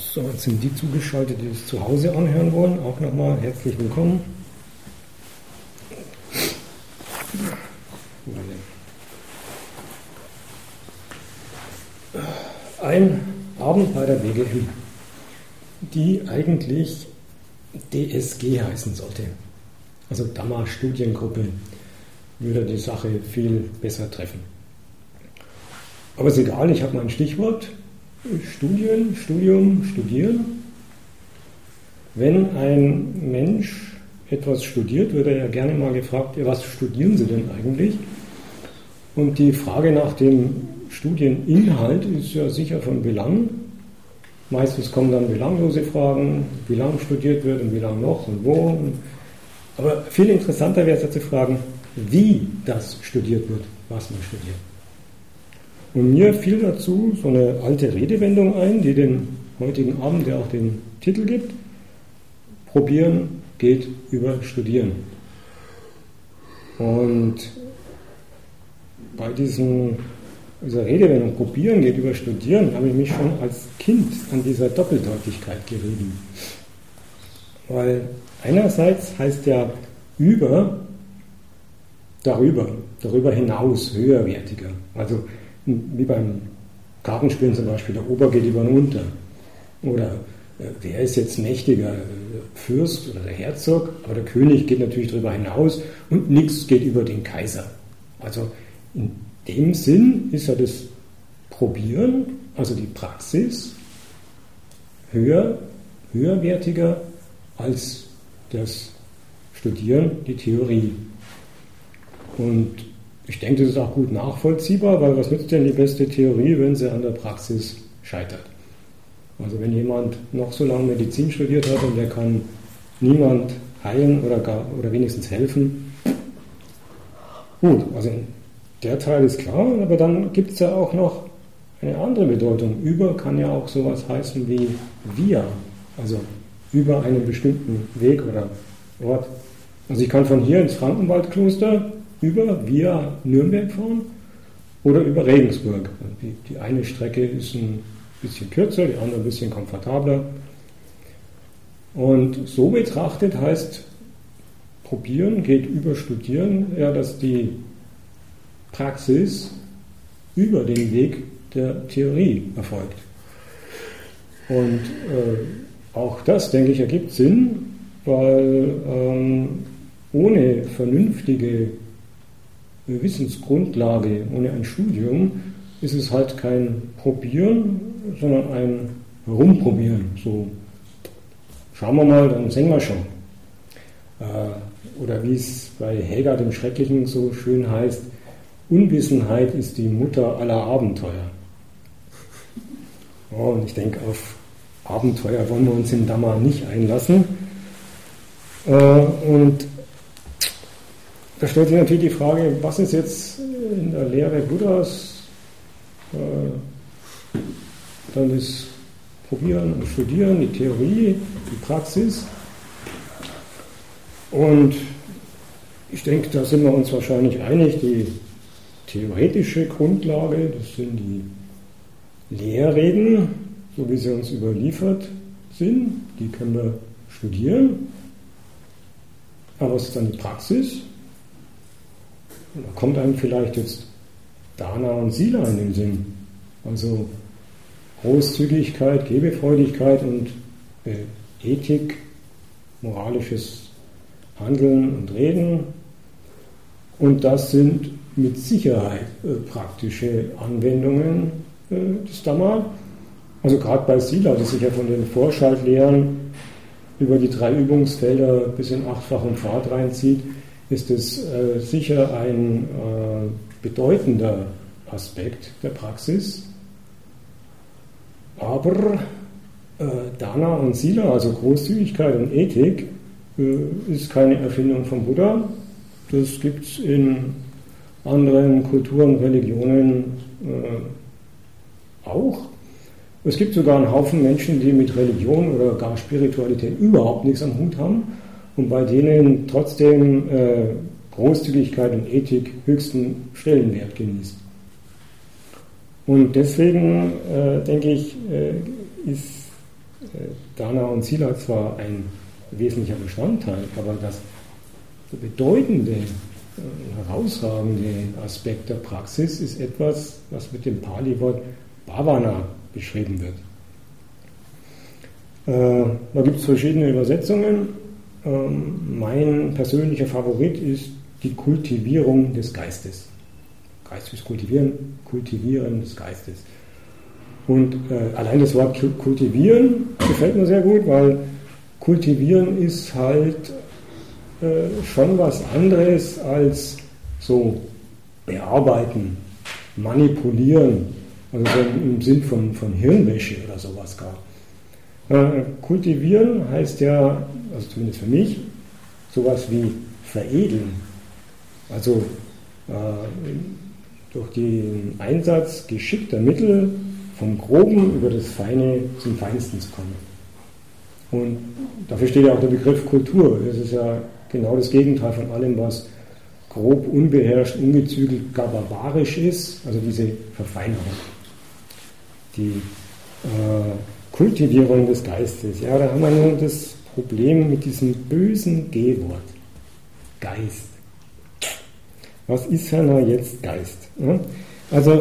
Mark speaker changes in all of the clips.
Speaker 1: So, jetzt sind die zugeschaltet, die es zu Hause anhören wollen. Auch nochmal herzlich willkommen. Ein Abend bei der BGM, die eigentlich DSG heißen sollte. Also Dhamma Studiengruppe würde die Sache viel besser treffen. Aber ist egal, ich habe mein Stichwort. Studien, Studium, Studieren. Wenn ein Mensch etwas studiert, wird er ja gerne mal gefragt, ja, was studieren Sie denn eigentlich? Und die Frage nach dem Studieninhalt ist ja sicher von Belang. Meistens kommen dann belanglose Fragen, wie lang studiert wird und wie lang noch und wo. Aber viel interessanter wäre es ja zu fragen, wie das studiert wird, was man studiert. Und mir fiel dazu so eine alte Redewendung ein, die den heutigen Abend ja auch den Titel gibt. Probieren geht über Studieren. Und bei dieser Redewendung, Probieren geht über Studieren, habe ich mich schon als Kind an dieser Doppeldeutigkeit gerieben. Weil einerseits heißt ja darüber hinaus, höherwertiger. Also wie beim Kartenspielen zum Beispiel, der Ober geht über den Unter. Oder wer ist jetzt mächtiger, Fürst oder der Herzog? Aber der König geht natürlich darüber hinaus und nichts geht über den Kaiser. Also in dem Sinn ist ja das Probieren, also die Praxis, höherwertiger als das Studieren, die Theorie. Und ich denke, das ist auch gut nachvollziehbar, weil was nützt denn die beste Theorie, wenn sie an der Praxis scheitert? Also wenn jemand noch so lange Medizin studiert hat und der kann niemand heilen oder wenigstens helfen, gut, also der Teil ist klar, aber dann gibt es ja auch noch eine andere Bedeutung. Über kann ja auch sowas heißen wie via, also über einen bestimmten Weg oder Ort. Also ich kann von hier ins Frankenwaldkloster via Nürnberg fahren oder über Regensburg. Die eine Strecke ist ein bisschen kürzer, die andere ein bisschen komfortabler. Und so betrachtet heißt Probieren geht über Studieren, ja, dass die Praxis über den Weg der Theorie erfolgt. Und auch das, denke ich, ergibt Sinn, weil ohne vernünftige Wissensgrundlage, ohne ein Studium, ist es halt kein Probieren, sondern ein Herumprobieren. So, schauen wir mal, dann sehen wir schon. Oder wie es bei Helga dem Schrecklichen so schön heißt, Unwissenheit ist die Mutter aller Abenteuer. Oh, und ich denke, auf Abenteuer wollen wir uns in Dhamma nicht einlassen. Und da stellt sich natürlich die Frage, was ist jetzt in der Lehre Buddhas dann das Probieren und Studieren, die Theorie, die Praxis. Und ich denke, da sind wir uns wahrscheinlich einig, die theoretische Grundlage, das sind die Lehrreden, so wie sie uns überliefert sind, die können wir studieren. Aber was ist dann die Praxis? Und da kommt einem vielleicht jetzt Dana und Sila in den Sinn. Also Großzügigkeit, Gebefreudigkeit und Ethik, moralisches Handeln und Reden. Und das sind mit Sicherheit praktische Anwendungen des Dhamma. Also gerade bei Sila, das sich ja von den Vorschaltlehren über die 3 Übungsfelder bis in 8-fachen Pfad reinzieht, ist es sicher ein bedeutender Aspekt der Praxis. Aber Dana und Sila, also Großzügigkeit und Ethik, ist keine Erfindung vom Buddha. Das gibt es in anderen Kulturen, Religionen auch. Es gibt sogar einen Haufen Menschen, die mit Religion oder gar Spiritualität überhaupt nichts am Hut haben und bei denen trotzdem Großzügigkeit und Ethik höchsten Stellenwert genießt. Und deswegen denke ich, ist Dana und Sila zwar ein wesentlicher Bestandteil, aber das bedeutende, herausragende Aspekt der Praxis ist etwas, was mit dem Pali-Wort Bhavana beschrieben wird. Da gibt es verschiedene Übersetzungen. Mein persönlicher Favorit ist die Kultivierung des Geistes. Geistes Kultivieren des Geistes. Und allein das Wort kultivieren gefällt mir sehr gut, weil kultivieren ist halt schon was anderes als so bearbeiten, manipulieren, also so im Sinn von Hirnwäsche oder sowas gar. Kultivieren heißt ja, also zumindest für mich, sowas wie veredeln. Also durch den Einsatz geschickter Mittel vom Groben über das Feine zum Feinsten zu kommen. Und dafür steht ja auch der Begriff Kultur. Das ist ja genau das Gegenteil von allem, was grob, unbeherrscht, ungezügelt, gar barbarisch ist, also diese Verfeinerung. Die Kultivierung des Geistes. Ja, da haben wir nun das Problem mit diesem bösen G-Wort. Geist. Was ist ja jetzt Geist? Also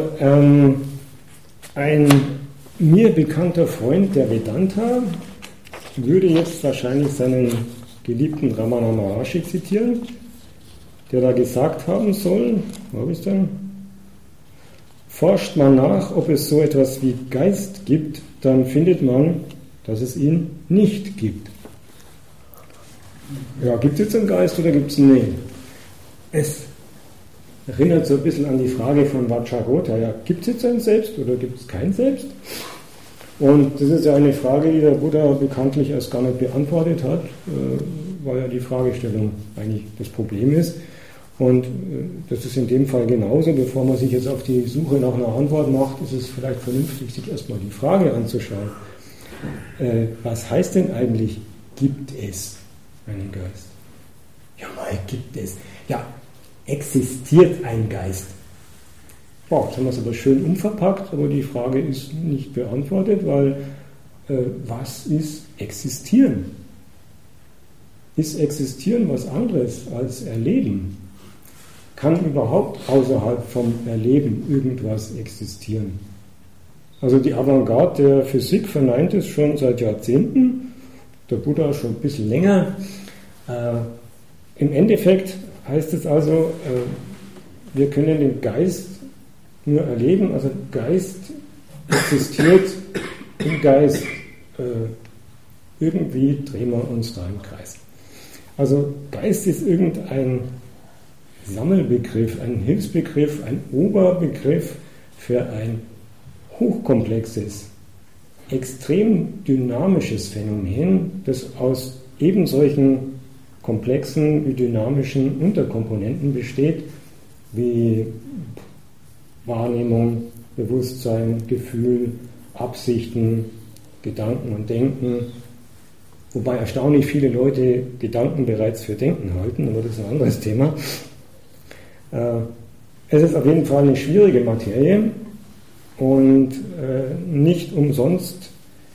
Speaker 1: ein mir bekannter Freund der Vedanta würde jetzt wahrscheinlich seinen geliebten Ramana Maharshi zitieren, der da gesagt haben soll, wo habe ich es denn? Forscht man nach, ob es so etwas wie Geist gibt, dann findet man, dass es ihn nicht gibt. Ja, gibt es jetzt einen Geist oder gibt es ihn nicht? Es erinnert so ein bisschen an die Frage von Vajragota, ja, gibt es jetzt ein Selbst oder gibt es kein Selbst? Und das ist ja eine Frage, die der Buddha bekanntlich erst gar nicht beantwortet hat, weil ja die Fragestellung eigentlich das Problem ist. Und das ist in dem Fall genauso. Bevor man sich jetzt auf die Suche nach einer Antwort macht, ist es vielleicht vernünftig, sich erstmal die Frage anzuschauen. Was heißt denn eigentlich, gibt es einen Geist? Ja, mal gibt es. Ja, existiert ein Geist? Wow, jetzt haben wir es aber schön umverpackt, aber die Frage ist nicht beantwortet, weil was ist existieren? Ist existieren was anderes als erleben? Kann überhaupt außerhalb vom Erleben irgendwas existieren? Also die Avantgarde der Physik verneint es schon seit Jahrzehnten, der Buddha schon ein bisschen länger. Im Endeffekt heißt es also, wir können den Geist nur erleben, also Geist existiert im Geist. Irgendwie drehen wir uns da im Kreis. Also Geist ist irgendein Sammelbegriff, ein Hilfsbegriff, ein Oberbegriff für ein hochkomplexes, extrem dynamisches Phänomen, das aus eben solchen komplexen wie dynamischen Unterkomponenten besteht, wie Wahrnehmung, Bewusstsein, Gefühl, Absichten, Gedanken und Denken. Wobei erstaunlich viele Leute Gedanken bereits für Denken halten, aber das ist ein anderes Thema. Es ist auf jeden Fall eine schwierige Materie und nicht umsonst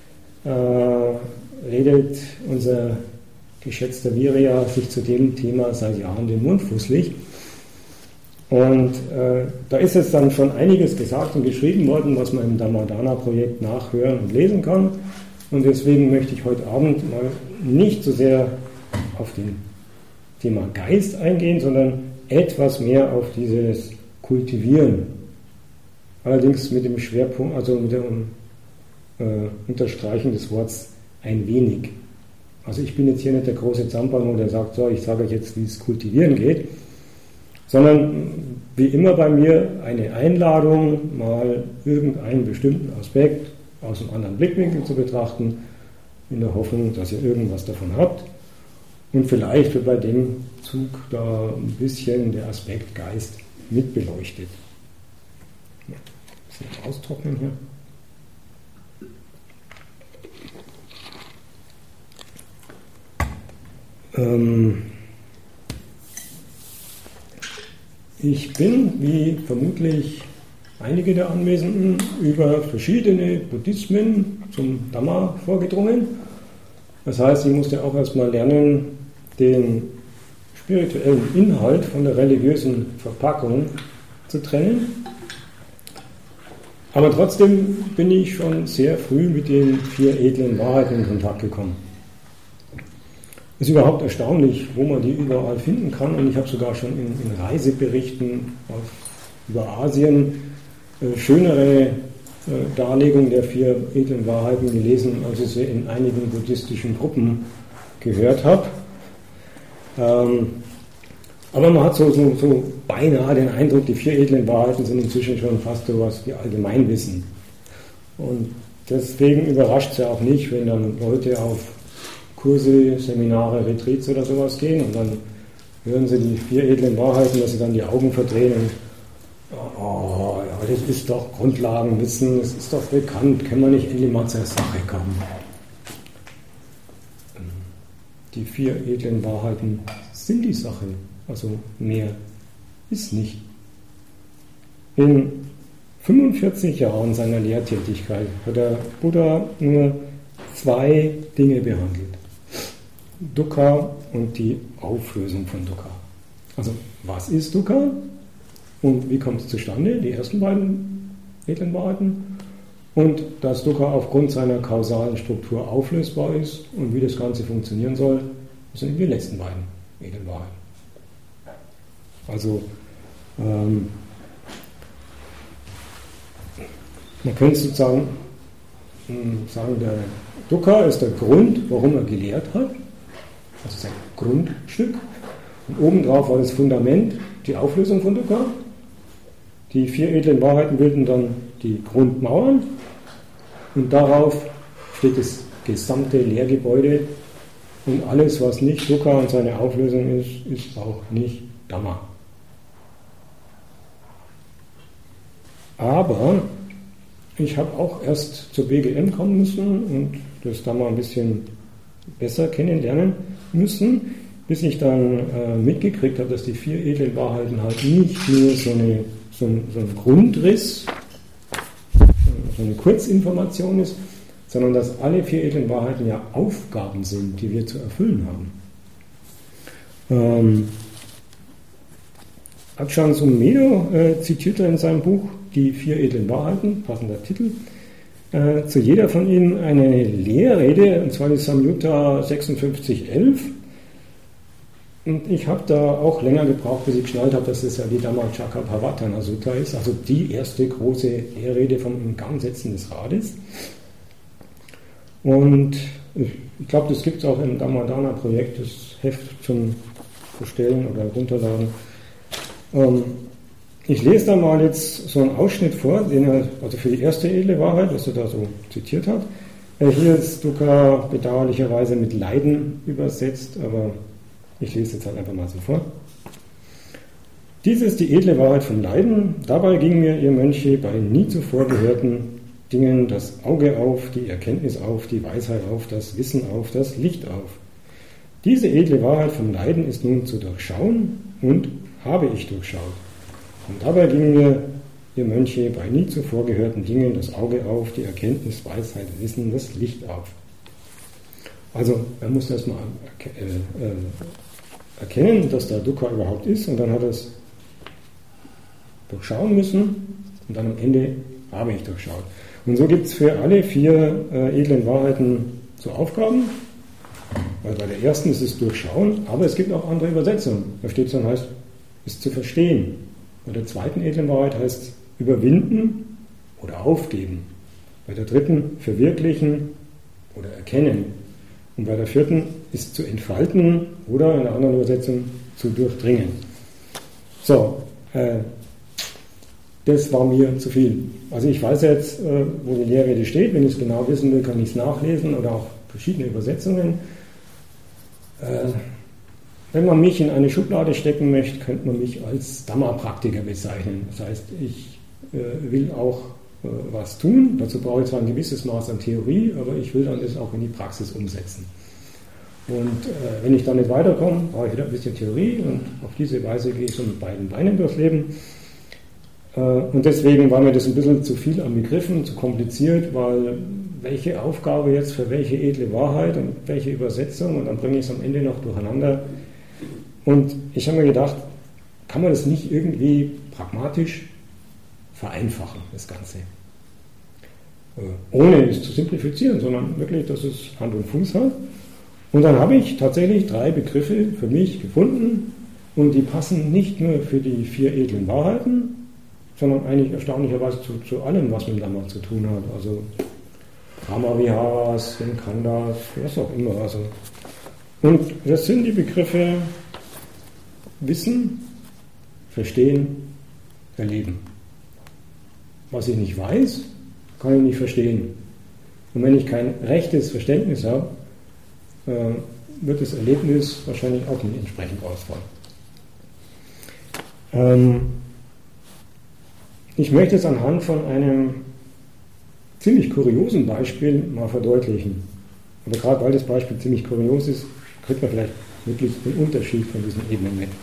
Speaker 1: redet unser geschätzter Virya sich zu dem Thema seit Jahren den Mund fußlich. Und da ist jetzt dann schon einiges gesagt und geschrieben worden, was man im Dhammadana-Projekt nachhören und lesen kann. Und deswegen möchte ich heute Abend mal nicht so sehr auf den Thema Geist eingehen, sondern etwas mehr auf dieses Kultivieren. Allerdings mit dem Schwerpunkt, also mit dem Unterstreichen des Wortes ein wenig. Also ich bin jetzt hier nicht der große Zampano, der sagt, so, ich sage euch jetzt, wie es Kultivieren geht, sondern wie immer bei mir eine Einladung, mal irgendeinen bestimmten Aspekt aus einem anderen Blickwinkel zu betrachten, in der Hoffnung, dass ihr irgendwas davon habt. Und vielleicht wird bei dem Zug da ein bisschen der Aspekt Geist mitbeleuchtet. Ja, ein bisschen austrocknen hier. Ich bin, wie vermutlich einige der Anwesenden über verschiedene Buddhismen zum Dhamma vorgedrungen. Das heißt, ich musste auch erstmal lernen, den spirituellen Inhalt von der religiösen Verpackung zu trennen. Aber trotzdem bin ich schon sehr früh mit den 4 edlen Wahrheiten in Kontakt gekommen. Es ist überhaupt erstaunlich, wo man die überall finden kann. Und ich habe sogar schon in Reiseberichten über Asien schönere Darlegungen der 4 edlen Wahrheiten gelesen, als ich sie in einigen buddhistischen Gruppen gehört habe. Aber man hat so beinahe den Eindruck, die 4 edlen Wahrheiten sind inzwischen schon fast so etwas wie Allgemeinwissen. Und deswegen überrascht es ja auch nicht, wenn dann Leute auf Kurse, Seminare, Retreats oder sowas gehen und dann hören sie die 4 edlen Wahrheiten, dass sie dann die Augen verdrehen und oh, ja, das ist doch Grundlagenwissen, das ist doch bekannt, können wir nicht endlich mal zur Sache kommen. Die 4 edlen Wahrheiten sind die Sache, also mehr ist nicht. In 45 Jahren seiner Lehrtätigkeit hat der Buddha nur 2 Dinge behandelt. Dukkha und die Auflösung von Dukkha. Also, was ist Dukkha und wie kommt es zustande? Die ersten beiden edlen Wahrheiten. Und dass Dukkha aufgrund seiner kausalen Struktur auflösbar ist und wie das Ganze funktionieren soll, das sind die letzten beiden edlen Wahrheiten. Also, man könnte sozusagen sagen, der Dukkha ist der Grund, warum er gelehrt hat. Das ist ein Grundstück. Und obendrauf war das Fundament, die Auflösung von Dukkha. Die 4 edlen Wahrheiten bilden dann die Grundmauern. Und darauf steht das gesamte Lehrgebäude. Und alles, was nicht Dukkha und seine Auflösung ist, ist auch nicht Dhamma. Aber ich habe auch erst zur BGM kommen müssen und das Dhamma ein bisschen besser kennenlernen müssen, bis ich dann mitgekriegt habe, dass die 4 edlen Wahrheiten halt nicht nur so ein Grundriss, so eine Kurzinformation ist, sondern dass alle 4 edlen Wahrheiten ja Aufgaben sind, die wir zu erfüllen haben. Ajahn Sumedho zitierte in seinem Buch die 4 edlen Wahrheiten, passender Titel, zu jeder von ihnen eine Lehrrede, und zwar die Samyutta 5611. Und ich habe da auch länger gebraucht, bis ich geschnallt habe, dass es ja die Dhammacakkappavattana Sutta ist, also die erste große Lehrrede vom Ingangsetzen des Rades. Und ich glaube, das gibt es auch im Dhammadana-Projekt, das Heft zum Bestellen oder Runterladen. Ich lese da mal jetzt so einen Ausschnitt vor, den er, also für die erste edle Wahrheit, was er da so zitiert hat. Hier ist Dukkha bedauerlicherweise mit Leiden übersetzt, aber ich lese jetzt halt einfach mal so vor. Dies ist die edle Wahrheit vom Leiden. Dabei ging mir, ihr Mönche, bei nie zuvor gehörten Dingen das Auge auf, die Erkenntnis auf, die Weisheit auf, das Wissen auf, das Licht auf. Diese edle Wahrheit vom Leiden ist nun zu durchschauen und habe ich durchschaut. Und dabei ging mir, ihr Mönche, bei nie zuvor gehörten Dingen das Auge auf, die Erkenntnis, Weisheit, Wissen, das Licht auf. Also er muss erstmal erkennen, dass da Dukkha überhaupt ist, und dann hat er es durchschauen müssen und dann am Ende habe ich durchschaut. Und so gibt es für alle 4 edlen Wahrheiten so Aufgaben. Weil bei der ersten ist es Durchschauen, aber es gibt auch andere Übersetzungen. Da steht es dann, heißt es zu verstehen. Bei der zweiten edlen Wahrheit heißt es überwinden oder aufgeben. Bei der dritten verwirklichen oder erkennen. Und bei der vierten ist zu entfalten oder in einer anderen Übersetzung zu durchdringen. So, das war mir zu viel. Also ich weiß jetzt, wo die Lehrrede steht. Wenn ich es genau wissen will, kann ich es nachlesen oder auch verschiedene Übersetzungen. Wenn man mich in eine Schublade stecken möchte, könnte man mich als Dhamma-Praktiker bezeichnen. Das heißt, ich will auch was tun. Dazu brauche ich zwar ein gewisses Maß an Theorie, aber ich will dann das auch in die Praxis umsetzen. Und wenn ich da nicht weiterkomme, brauche ich wieder ein bisschen Theorie, und auf diese Weise gehe ich so mit beiden Beinen durchs Leben. Und deswegen war mir das ein bisschen zu viel an Begriffen, zu kompliziert, weil welche Aufgabe jetzt für welche edle Wahrheit und welche Übersetzung, und dann bringe ich es am Ende noch durcheinander. Und ich habe mir gedacht, kann man das nicht irgendwie pragmatisch vereinfachen, das Ganze? Ohne es zu simplifizieren, sondern wirklich, dass es Hand und Fuß hat. Und dann habe ich tatsächlich 3 Begriffe für mich gefunden, und die passen nicht nur für die 4 edlen Wahrheiten, sondern eigentlich erstaunlicherweise zu allem, was mit Dhamma zu tun hat. Also Brahma-Viharas, Khandas, was auch immer. Also. Und das sind die Begriffe Wissen, Verstehen, Erleben. Was ich nicht weiß, kann ich nicht verstehen. Und wenn ich kein rechtes Verständnis habe, wird das Erlebnis wahrscheinlich auch nicht entsprechend ausfallen. Ich möchte es anhand von einem ziemlich kuriosen Beispiel mal verdeutlichen. Aber gerade weil das Beispiel ziemlich kurios ist, kriegt man vielleicht wirklich den Unterschied von diesen Ebenen mit.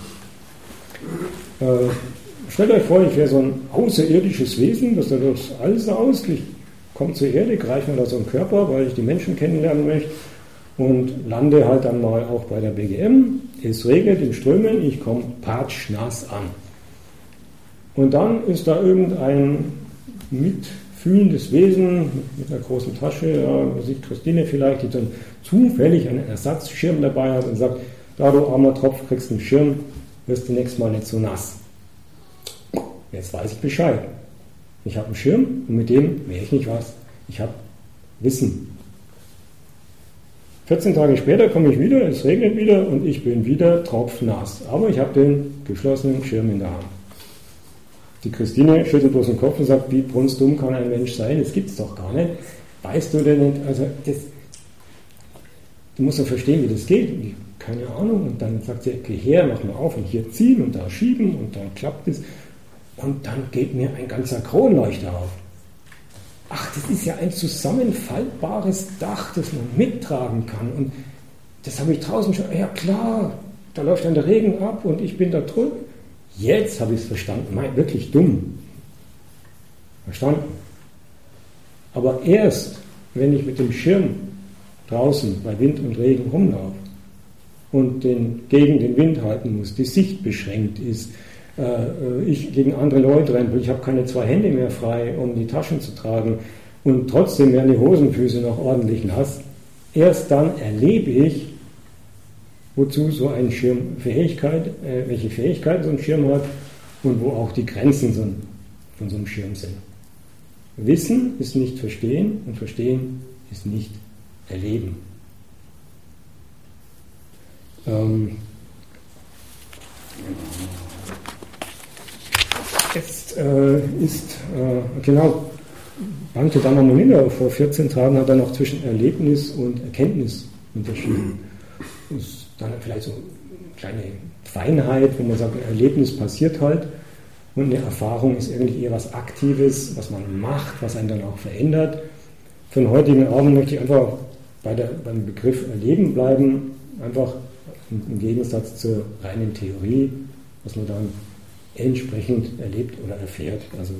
Speaker 1: Stellt euch vor, ich wäre so ein außerirdisches Wesen, das da durchs All saust. Ich komme zur Erde, greife mir da so einen Körper, weil ich die Menschen kennenlernen möchte, und lande halt dann mal auch bei der BGM. Es regnet in Strömen, ich komme patschnass an. Und dann ist da irgendein mitfühlendes Wesen mit einer großen Tasche, ja, sieht Christine vielleicht, die dann zufällig einen Ersatzschirm dabei hat und sagt, da du armer Tropf, kriegst einen Schirm, wirst du nächstes Mal nicht so nass. Jetzt weiß ich Bescheid. Ich habe einen Schirm und mit dem wäre ich nicht was. Ich habe Wissen. 14 Tage später komme ich wieder, es regnet wieder und ich bin wieder tropfnass. Aber ich habe den geschlossenen Schirm in der Hand. Die Christine schüttelt bloß den Kopf und sagt, wie brunstdumm kann ein Mensch sein? Das gibt es doch gar nicht. Weißt du denn nicht? Also du musst ja verstehen, wie das geht. Keine Ahnung. Und dann sagt sie, okay, her, mach mal auf und hier ziehen und da schieben und dann klappt es. Und dann geht mir ein ganzer Kronleuchter auf. Ach, das ist ja ein zusammenfaltbares Dach, das man mittragen kann. Und das habe ich draußen schon, ja klar, da läuft dann der Regen ab und ich bin da drüben. Jetzt habe ich es verstanden, wirklich dumm. Verstanden. Aber erst, wenn ich mit dem Schirm draußen bei Wind und Regen rumlaufe und gegen den Wind halten muss, die Sicht beschränkt ist, ich gegen andere Leute renne, ich habe keine 2 Hände mehr frei, um die Taschen zu tragen, und trotzdem werden die Hosenfüße noch ordentlich nass. Erst dann erlebe ich, wozu so ein Schirm welche Fähigkeiten so ein Schirm hat und wo auch die Grenzen von so einem Schirm sind. Wissen ist nicht Verstehen und Verstehen ist nicht Erleben. Jetzt genau, Bhante Dhammamunira vor 14 Tagen hat er noch zwischen Erlebnis und Erkenntnis unterschieden. Das ist dann vielleicht so eine kleine Feinheit, wo man sagt, ein Erlebnis passiert halt und eine Erfahrung ist irgendwie eher was Aktives, was man macht, was einen dann auch verändert. Für den heutigen Abend möchte ich einfach beim Begriff Erleben bleiben, einfach im Gegensatz zur reinen Theorie, was man dann entsprechend erlebt oder erfährt. Also,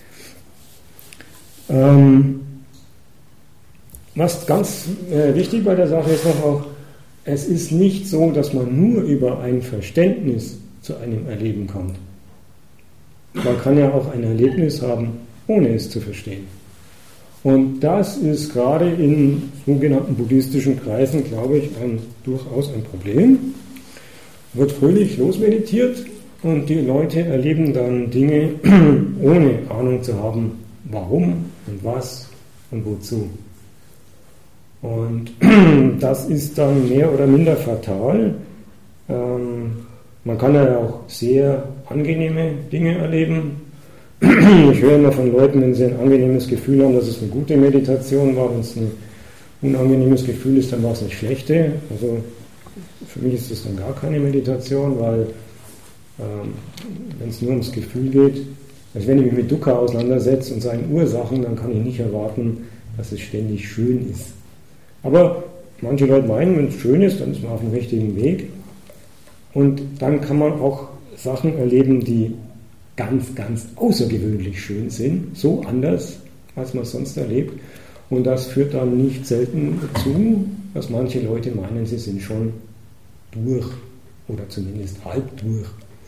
Speaker 1: was ganz wichtig bei der Sache ist noch auch, es ist nicht so, dass man nur über ein Verständnis zu einem Erleben kommt. Man kann ja auch ein Erlebnis haben, ohne es zu verstehen. Und das ist gerade in sogenannten buddhistischen Kreisen, glaube ich, durchaus ein Problem. Wird fröhlich losmeditiert und die Leute erleben dann Dinge, ohne Ahnung zu haben, warum und was und wozu. Und das ist dann mehr oder minder fatal. Man kann ja auch sehr angenehme Dinge erleben. Ich höre immer von Leuten, wenn sie ein angenehmes Gefühl haben, dass es eine gute Meditation war. Wenn es ein unangenehmes Gefühl ist, dann war es eine schlechte. Also für mich ist das dann gar keine Meditation, weil wenn es nur ums Gefühl geht, also wenn ich mich mit Dukkha auseinandersetze und seinen Ursachen, dann kann ich nicht erwarten, dass es ständig schön ist. Aber manche Leute meinen, wenn es schön ist, dann ist man auf dem richtigen Weg. Und dann kann man auch Sachen erleben, die ganz, ganz außergewöhnlich schön sind, so anders, als man es sonst erlebt. Und das führt dann nicht selten dazu, dass manche Leute meinen, sie sind schon durch oder zumindest halb durch.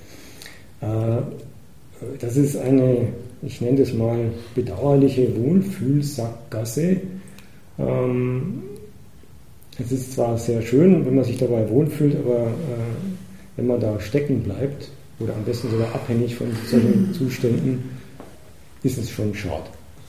Speaker 1: Das ist eine, ich nenne das mal, bedauerliche Wohlfühlsackgasse. Es ist zwar sehr schön, wenn man sich dabei wohlfühlt, aber wenn man da stecken bleibt oder am besten sogar abhängig von solchen Zuständen, ist es schon schade.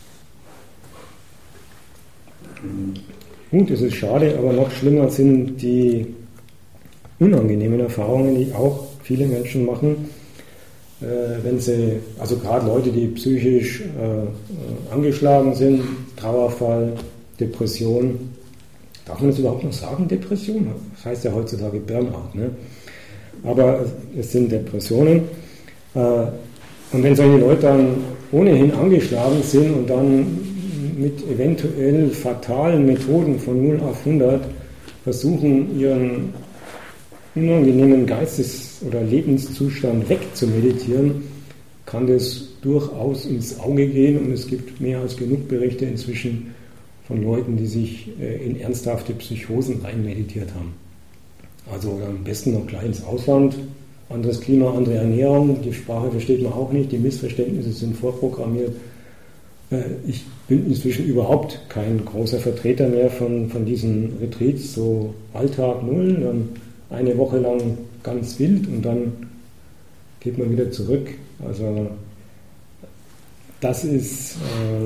Speaker 1: Gut, es ist schade, aber noch schlimmer sind die unangenehmen Erfahrungen, die auch viele Menschen machen, wenn sie, also gerade Leute, die psychisch angeschlagen sind, Trauerfall, Depression. Darf man das überhaupt noch sagen, Depression? Das heißt ja heutzutage Burnout, ne? Aber es sind Depressionen. Und wenn solche Leute dann ohnehin angeschlagen sind und dann mit eventuell fatalen Methoden von 0 auf 100 versuchen, ihren unangenehmen Geistes- oder Lebenszustand wegzumeditieren, kann das durchaus ins Auge gehen, und es gibt mehr als genug Berichte inzwischen von Leuten, die sich in ernsthafte Psychosen reinmeditiert haben. Also am besten noch gleich ins Ausland, anderes Klima, andere Ernährung, die Sprache versteht man auch nicht, die Missverständnisse sind vorprogrammiert. Ich bin inzwischen überhaupt kein großer Vertreter mehr von diesen Retreats, so Alltag null, dann eine Woche lang ganz wild und dann geht man wieder zurück. Also das ist,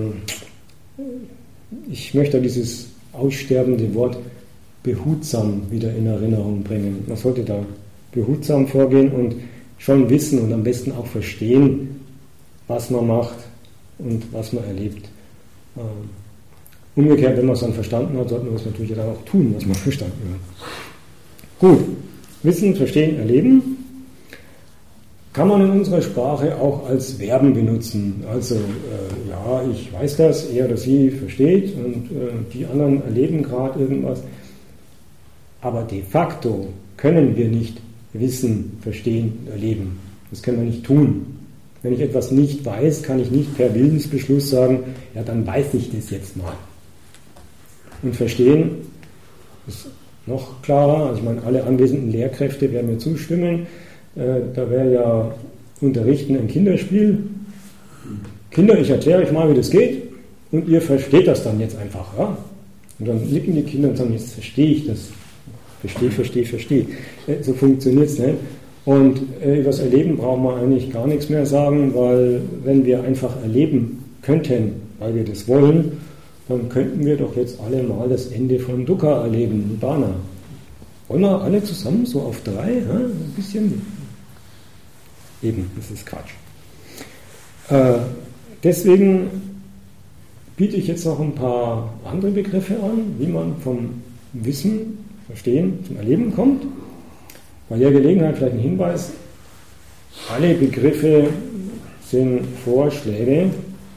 Speaker 1: ich möchte dieses aussterbende Wort behutsam wieder in Erinnerung bringen. Man sollte da behutsam vorgehen und schon wissen und am besten auch verstehen, was man macht und was man erlebt. Umgekehrt, wenn man es dann verstanden hat, sollte man es natürlich dann auch tun, was man verstanden hat. Gut, Wissen, Verstehen, Erleben kann man in unserer Sprache auch als Verben benutzen. Also, ja, ich weiß das, er oder sie versteht und die anderen erleben gerade irgendwas. Aber de facto können wir nicht wissen, verstehen, erleben. Das können wir nicht tun. Wenn ich etwas nicht weiß, kann ich nicht per Willensbeschluss sagen, ja, dann weiß ich das jetzt mal. Und verstehen ist noch klarer. Also ich meine, alle anwesenden Lehrkräfte werden mir zustimmen. Da wäre ja Unterrichten ein Kinderspiel. Kinder, ich erkläre euch mal, wie das geht, und ihr versteht das dann jetzt einfach. Ja? Und dann nicken die Kinder und sagen, jetzt verstehe ich das. Verstehe. So funktioniert es nicht. Und über das Erleben brauchen wir eigentlich gar nichts mehr sagen, weil wenn wir einfach erleben könnten, weil wir das wollen, dann könnten wir doch jetzt alle mal das Ende von Dukkha erleben, Nibbana. Wollen wir alle zusammen so auf 3? Ja? Ein bisschen. Eben, das ist Quatsch. Deswegen biete ich jetzt noch ein paar andere Begriffe an, wie man vom Wissen, Verstehen zum Erleben kommt. Bei der Gelegenheit vielleicht ein Hinweis: Alle Begriffe sind Vorschläge.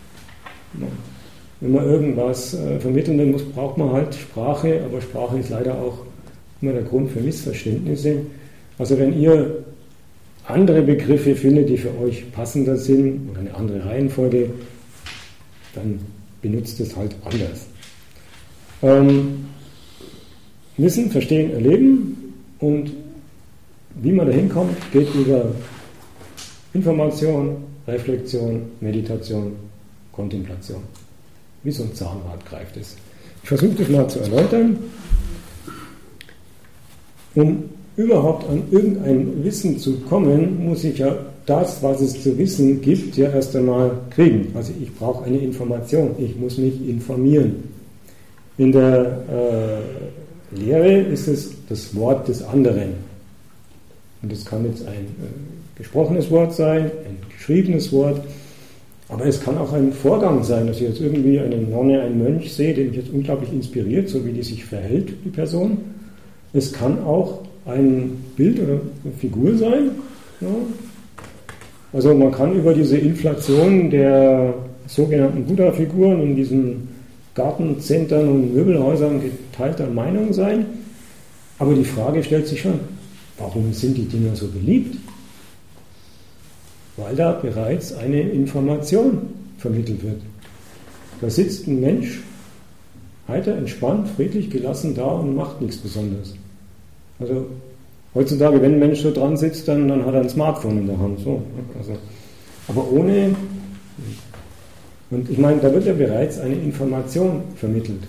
Speaker 1: Wenn man irgendwas vermitteln will, braucht man halt Sprache, aber Sprache ist leider auch immer der Grund für Missverständnisse. Also wenn ihr andere Begriffe findet, die für euch passender sind oder eine andere Reihenfolge, dann benutzt es halt anders. Wissen, Verstehen, Erleben, und wie man da hinkommt, geht über Information, Reflexion, Meditation, Kontemplation. Wie so ein Zahnrad greift es. Ich versuche das mal zu erläutern. Um überhaupt an irgendein Wissen zu kommen, muss ich ja das, was es zu wissen gibt, ja erst einmal kriegen. Also ich brauche eine Information, ich muss mich informieren. In der Lehre ist es das Wort des anderen. Und das kann jetzt ein gesprochenes Wort sein, ein geschriebenes Wort, aber es kann auch ein Vorgang sein, dass ich jetzt irgendwie eine Nonne, einen Mönch sehe, der mich jetzt unglaublich inspiriert, so wie die sich verhält, die Person. Es kann auch ein Bild oder eine Figur sein. Ja. Also man kann über diese Inflation der sogenannten Buddha-Figuren in diesen Gartenzentren und Möbelhäusern geteilter Meinung sein. Aber die Frage stellt sich schon, warum sind die Dinger so beliebt? weil da bereits eine Information vermittelt wird. Da sitzt ein Mensch, heiter, entspannt, friedlich, gelassen da und macht nichts Besonderes. Also heutzutage, wenn ein Mensch so dran sitzt, dann hat er ein Smartphone in der Hand. So. Also, aber ohne, und ich meine, da wird ja bereits eine Information vermittelt.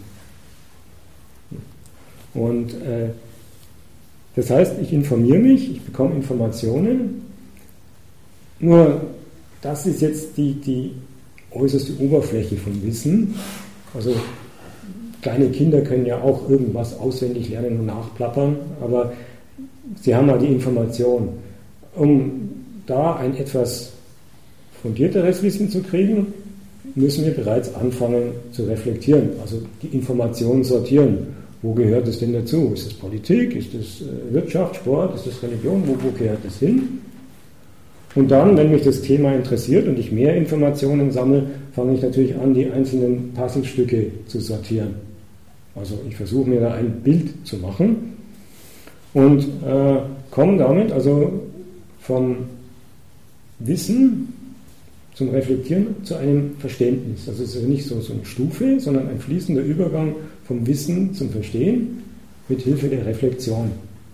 Speaker 1: Und das heißt, ich informiere mich, ich bekomme Informationen, nur das ist jetzt die äußerste Oberfläche von Wissen. Also kleine Kinder können ja auch irgendwas auswendig lernen und nachplappern, aber sie haben mal die Information. Um da ein etwas fundierteres Wissen zu kriegen, müssen wir bereits anfangen zu reflektieren, also die Informationen sortieren. Wo gehört es denn dazu? Ist es Politik? Ist es Wirtschaft, Sport? Ist es Religion? Wo gehört es hin? Und dann, wenn mich das Thema interessiert und ich mehr Informationen sammle, fange ich natürlich an, die einzelnen Puzzlestücke zu sortieren. Also ich versuche mir da ein Bild zu machen und komme damit also vom Wissen zum Reflektieren zu einem Verständnis. Also es ist nicht so eine Stufe, sondern ein fließender Übergang vom Wissen zum Verstehen mit Hilfe der Reflexion.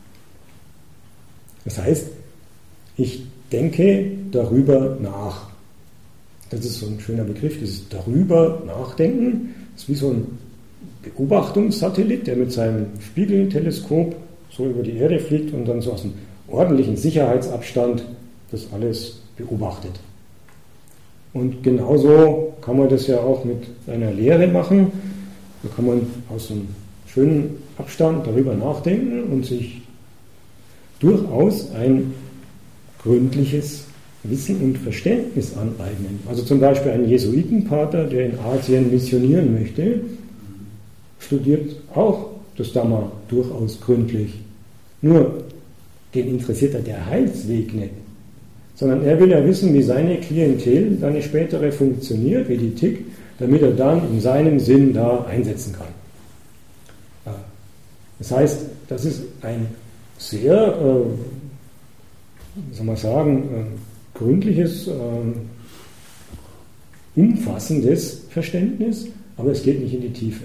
Speaker 1: Das heißt, ich denke darüber nach. Das ist so ein schöner Begriff, dieses darüber nachdenken. Das ist wie so ein Beobachtungssatellit, der mit seinem Spiegelteleskop so über die Erde fliegt und dann so aus einem ordentlichen Sicherheitsabstand das alles beobachtet. Und genauso kann man das ja auch mit einer Lehre machen. Da kann man aus einem schönen Abstand darüber nachdenken und sich durchaus ein gründliches Wissen und Verständnis aneignen. Also zum Beispiel ein Jesuitenpater, der in Asien missionieren möchte, studiert auch das Dhamma durchaus gründlich. Nur, den interessiert ja der Heilsweg nicht. Sondern er will ja wissen, wie seine Klientel, seine spätere funktioniert, wie die tickt, damit er dann in seinem Sinn da einsetzen kann. Das heißt, das ist ein sehr, wie soll man sagen, gründliches, umfassendes Verständnis, aber es geht nicht in die Tiefe.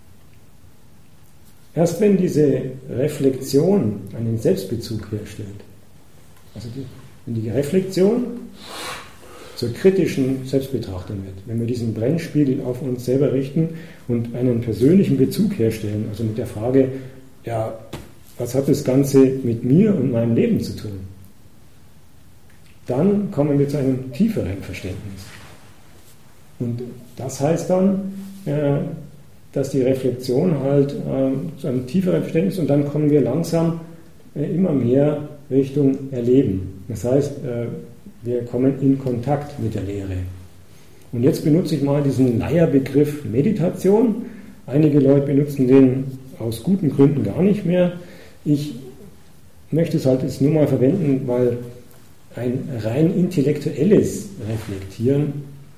Speaker 1: Erst wenn diese Reflexion einen Selbstbezug herstellt, also wenn die Reflexion zur kritischen Selbstbetrachtung wird, wenn wir diesen Brennspiegel auf uns selber richten und einen persönlichen Bezug herstellen, also mit der Frage, ja, was hat das Ganze mit mir und meinem Leben zu tun? Dann kommen wir zu einem tieferen Verständnis. Und das heißt dann, dass die Reflexion halt zu einem tieferen Verständnis und dann kommen wir langsam immer mehr Richtung Erleben. Das heißt, wir kommen in Kontakt mit der Lehre. Und jetzt benutze ich mal diesen Leierbegriff Meditation. Einige Leute benutzen den aus guten Gründen gar nicht mehr. Ich möchte es halt jetzt nur mal verwenden, weil ein rein intellektuelles Reflektieren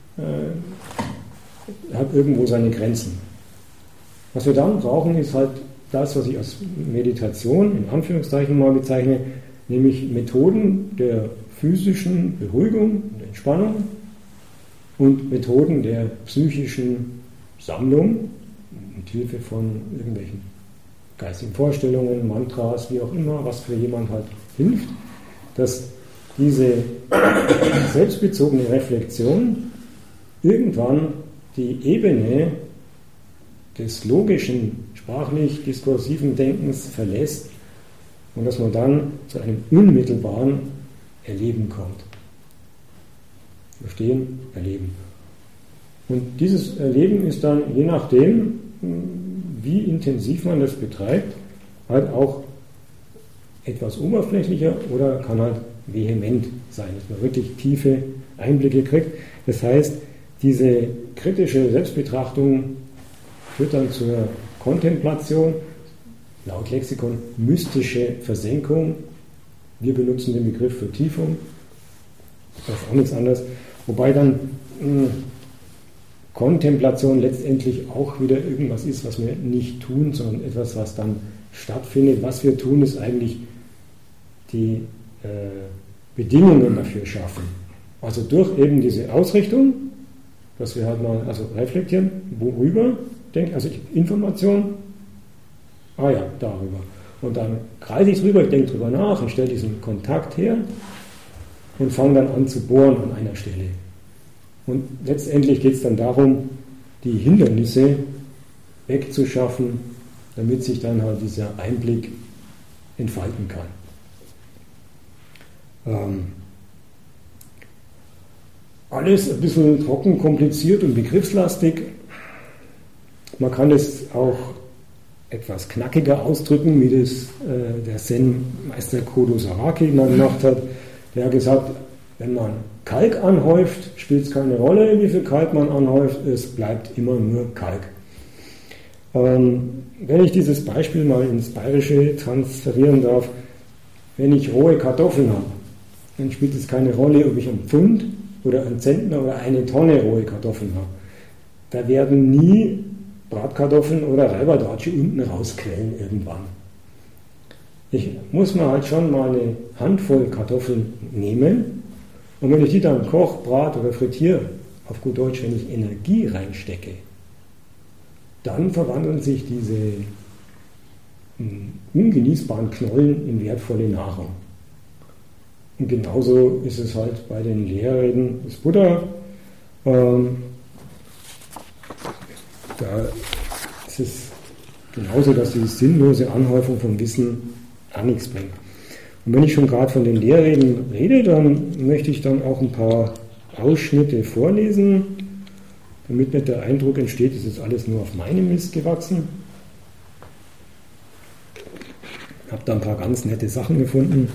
Speaker 1: hat irgendwo seine Grenzen. Was wir dann brauchen, ist halt das, was ich als Meditation in Anführungszeichen mal bezeichne, nämlich Methoden der physischen Beruhigung und Entspannung und Methoden der psychischen Sammlung mit Hilfe von irgendwelchen geistigen Vorstellungen, Mantras, wie auch immer, was für jemand halt hilft, dass diese selbstbezogene Reflexion irgendwann die Ebene des logischen, sprachlich-diskursiven Denkens verlässt und dass man dann zu einem unmittelbaren Erleben kommt. Verstehen, erleben. Und dieses Erleben ist dann, je nachdem, wie intensiv man das betreibt, halt auch etwas oberflächlicher oder kann halt vehement sein, dass man wirklich tiefe Einblicke kriegt. Das heißt, diese kritische Selbstbetrachtung führt dann zur Kontemplation, laut Lexikon mystische Versenkung. Wir benutzen den Begriff Vertiefung, das ist auch nichts anderes. Wobei dann Kontemplation letztendlich auch wieder irgendwas ist, was wir nicht tun, sondern etwas, was dann stattfindet. Was wir tun, ist eigentlich die Bedingungen dafür schaffen. Also durch eben diese Ausrichtung, dass wir halt mal reflektieren, worüber denke, also Information, darüber. Und dann kreise ich es rüber, ich denke drüber nach, ich stelle diesen Kontakt her und fange dann an zu bohren an einer Stelle. Und letztendlich geht es dann darum, die Hindernisse wegzuschaffen, damit sich dann halt dieser Einblick entfalten kann. Alles ein bisschen trocken, kompliziert und begriffslastig. Man kann es auch etwas knackiger ausdrücken, wie das der Zen-Meister Kodo Saraki mal gemacht hat. Der hat gesagt, wenn man Kalk anhäuft, spielt es keine Rolle, wie viel Kalk man anhäuft, es bleibt immer nur Kalk. Wenn ich dieses Beispiel mal ins Bayerische transferieren darf, wenn ich rohe Kartoffeln habe, dann spielt es keine Rolle, ob ich einen Pfund oder einen Zentner oder eine Tonne rohe Kartoffeln habe. Da werden nie Bratkartoffeln oder Reiberdatsche unten rausquellen irgendwann. Ich muss mir halt schon mal eine Handvoll Kartoffeln nehmen und wenn ich die dann koche, brate oder frittiere, auf gut Deutsch, wenn ich Energie reinstecke, dann verwandeln sich diese ungenießbaren Knollen in wertvolle Nahrung. Und genauso ist es halt bei den Lehrreden des Buddha. Da ist es genauso, dass die sinnlose Anhäufung von Wissen auch nichts bringt. Und wenn ich schon gerade von den Lehrreden rede, dann möchte ich dann auch ein paar Ausschnitte vorlesen, damit nicht der Eindruck entsteht, es ist alles nur auf meinem Mist gewachsen. Ich habe da ein paar ganz nette Sachen gefunden.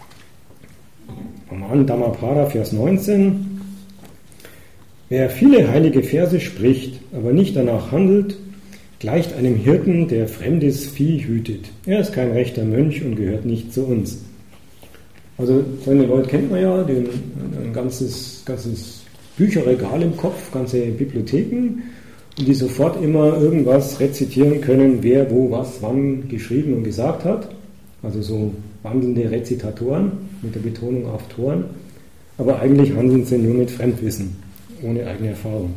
Speaker 1: Am Dhammapada, Vers 19. Wer viele heilige Verse spricht, aber nicht danach handelt, gleicht einem Hirten, der fremdes Vieh hütet. Er ist kein rechter Mönch und gehört nicht zu uns. Also solche Leute kennt man ja, ein ganzes Bücherregal im Kopf, ganze Bibliotheken, und die sofort immer irgendwas rezitieren können, wer, wo, was, wann geschrieben und gesagt hat. Also so wandelnde Rezitatoren mit der Betonung auf Toren. Aber eigentlich handeln sie nur mit Fremdwissen, ohne eigene Erfahrung.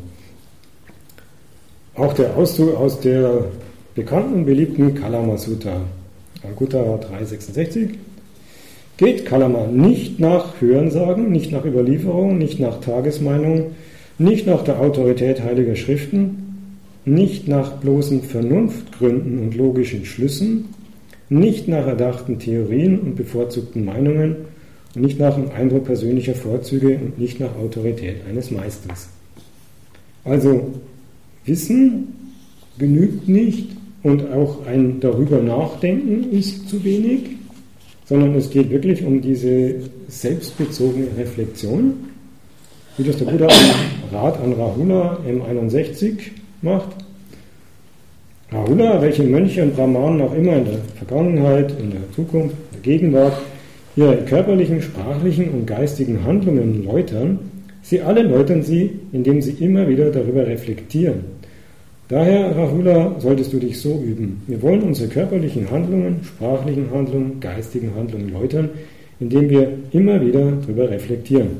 Speaker 1: Auch der Auszug aus der bekannten und beliebten Kalama Sutta, Anguttara 366, geht Kalama nicht nach Hörensagen, nicht nach Überlieferung, nicht nach Tagesmeinung, nicht nach der Autorität heiliger Schriften, nicht nach bloßen Vernunftgründen und logischen Schlüssen, nicht nach erdachten Theorien und bevorzugten Meinungen und nicht nach dem Eindruck persönlicher Vorzüge und nicht nach Autorität eines Meisters. Also Wissen genügt nicht und auch ein darüber nachdenken ist zu wenig, sondern es geht wirklich um diese selbstbezogene Reflexion, wie das der Buddha im Rat an Rahula M61 macht. Rahula, welche Mönche und Brahmanen auch immer in der Vergangenheit, in der Zukunft, in der Gegenwart ihre körperlichen, sprachlichen und geistigen Handlungen läutern, sie alle läutern sie, indem sie immer wieder darüber reflektieren. Daher, Rahula, solltest du dich so üben. Wir wollen unsere körperlichen Handlungen, sprachlichen Handlungen, geistigen Handlungen läutern, indem wir immer wieder darüber reflektieren.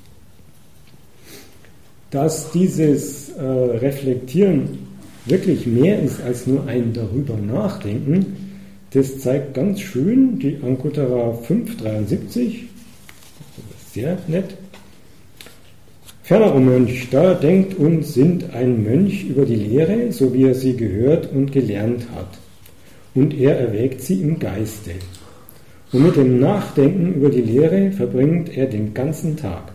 Speaker 1: Dass dieses Reflektieren wirklich mehr ist als nur ein darüber nachdenken, das zeigt ganz schön die Anguttara 573, sehr nett. Ferner, o Mönch, da denkt und sinnt ein Mönch über die Lehre, so wie er sie gehört und gelernt hat, und er erwägt sie im Geiste. Und mit dem Nachdenken über die Lehre verbringt er den ganzen Tag.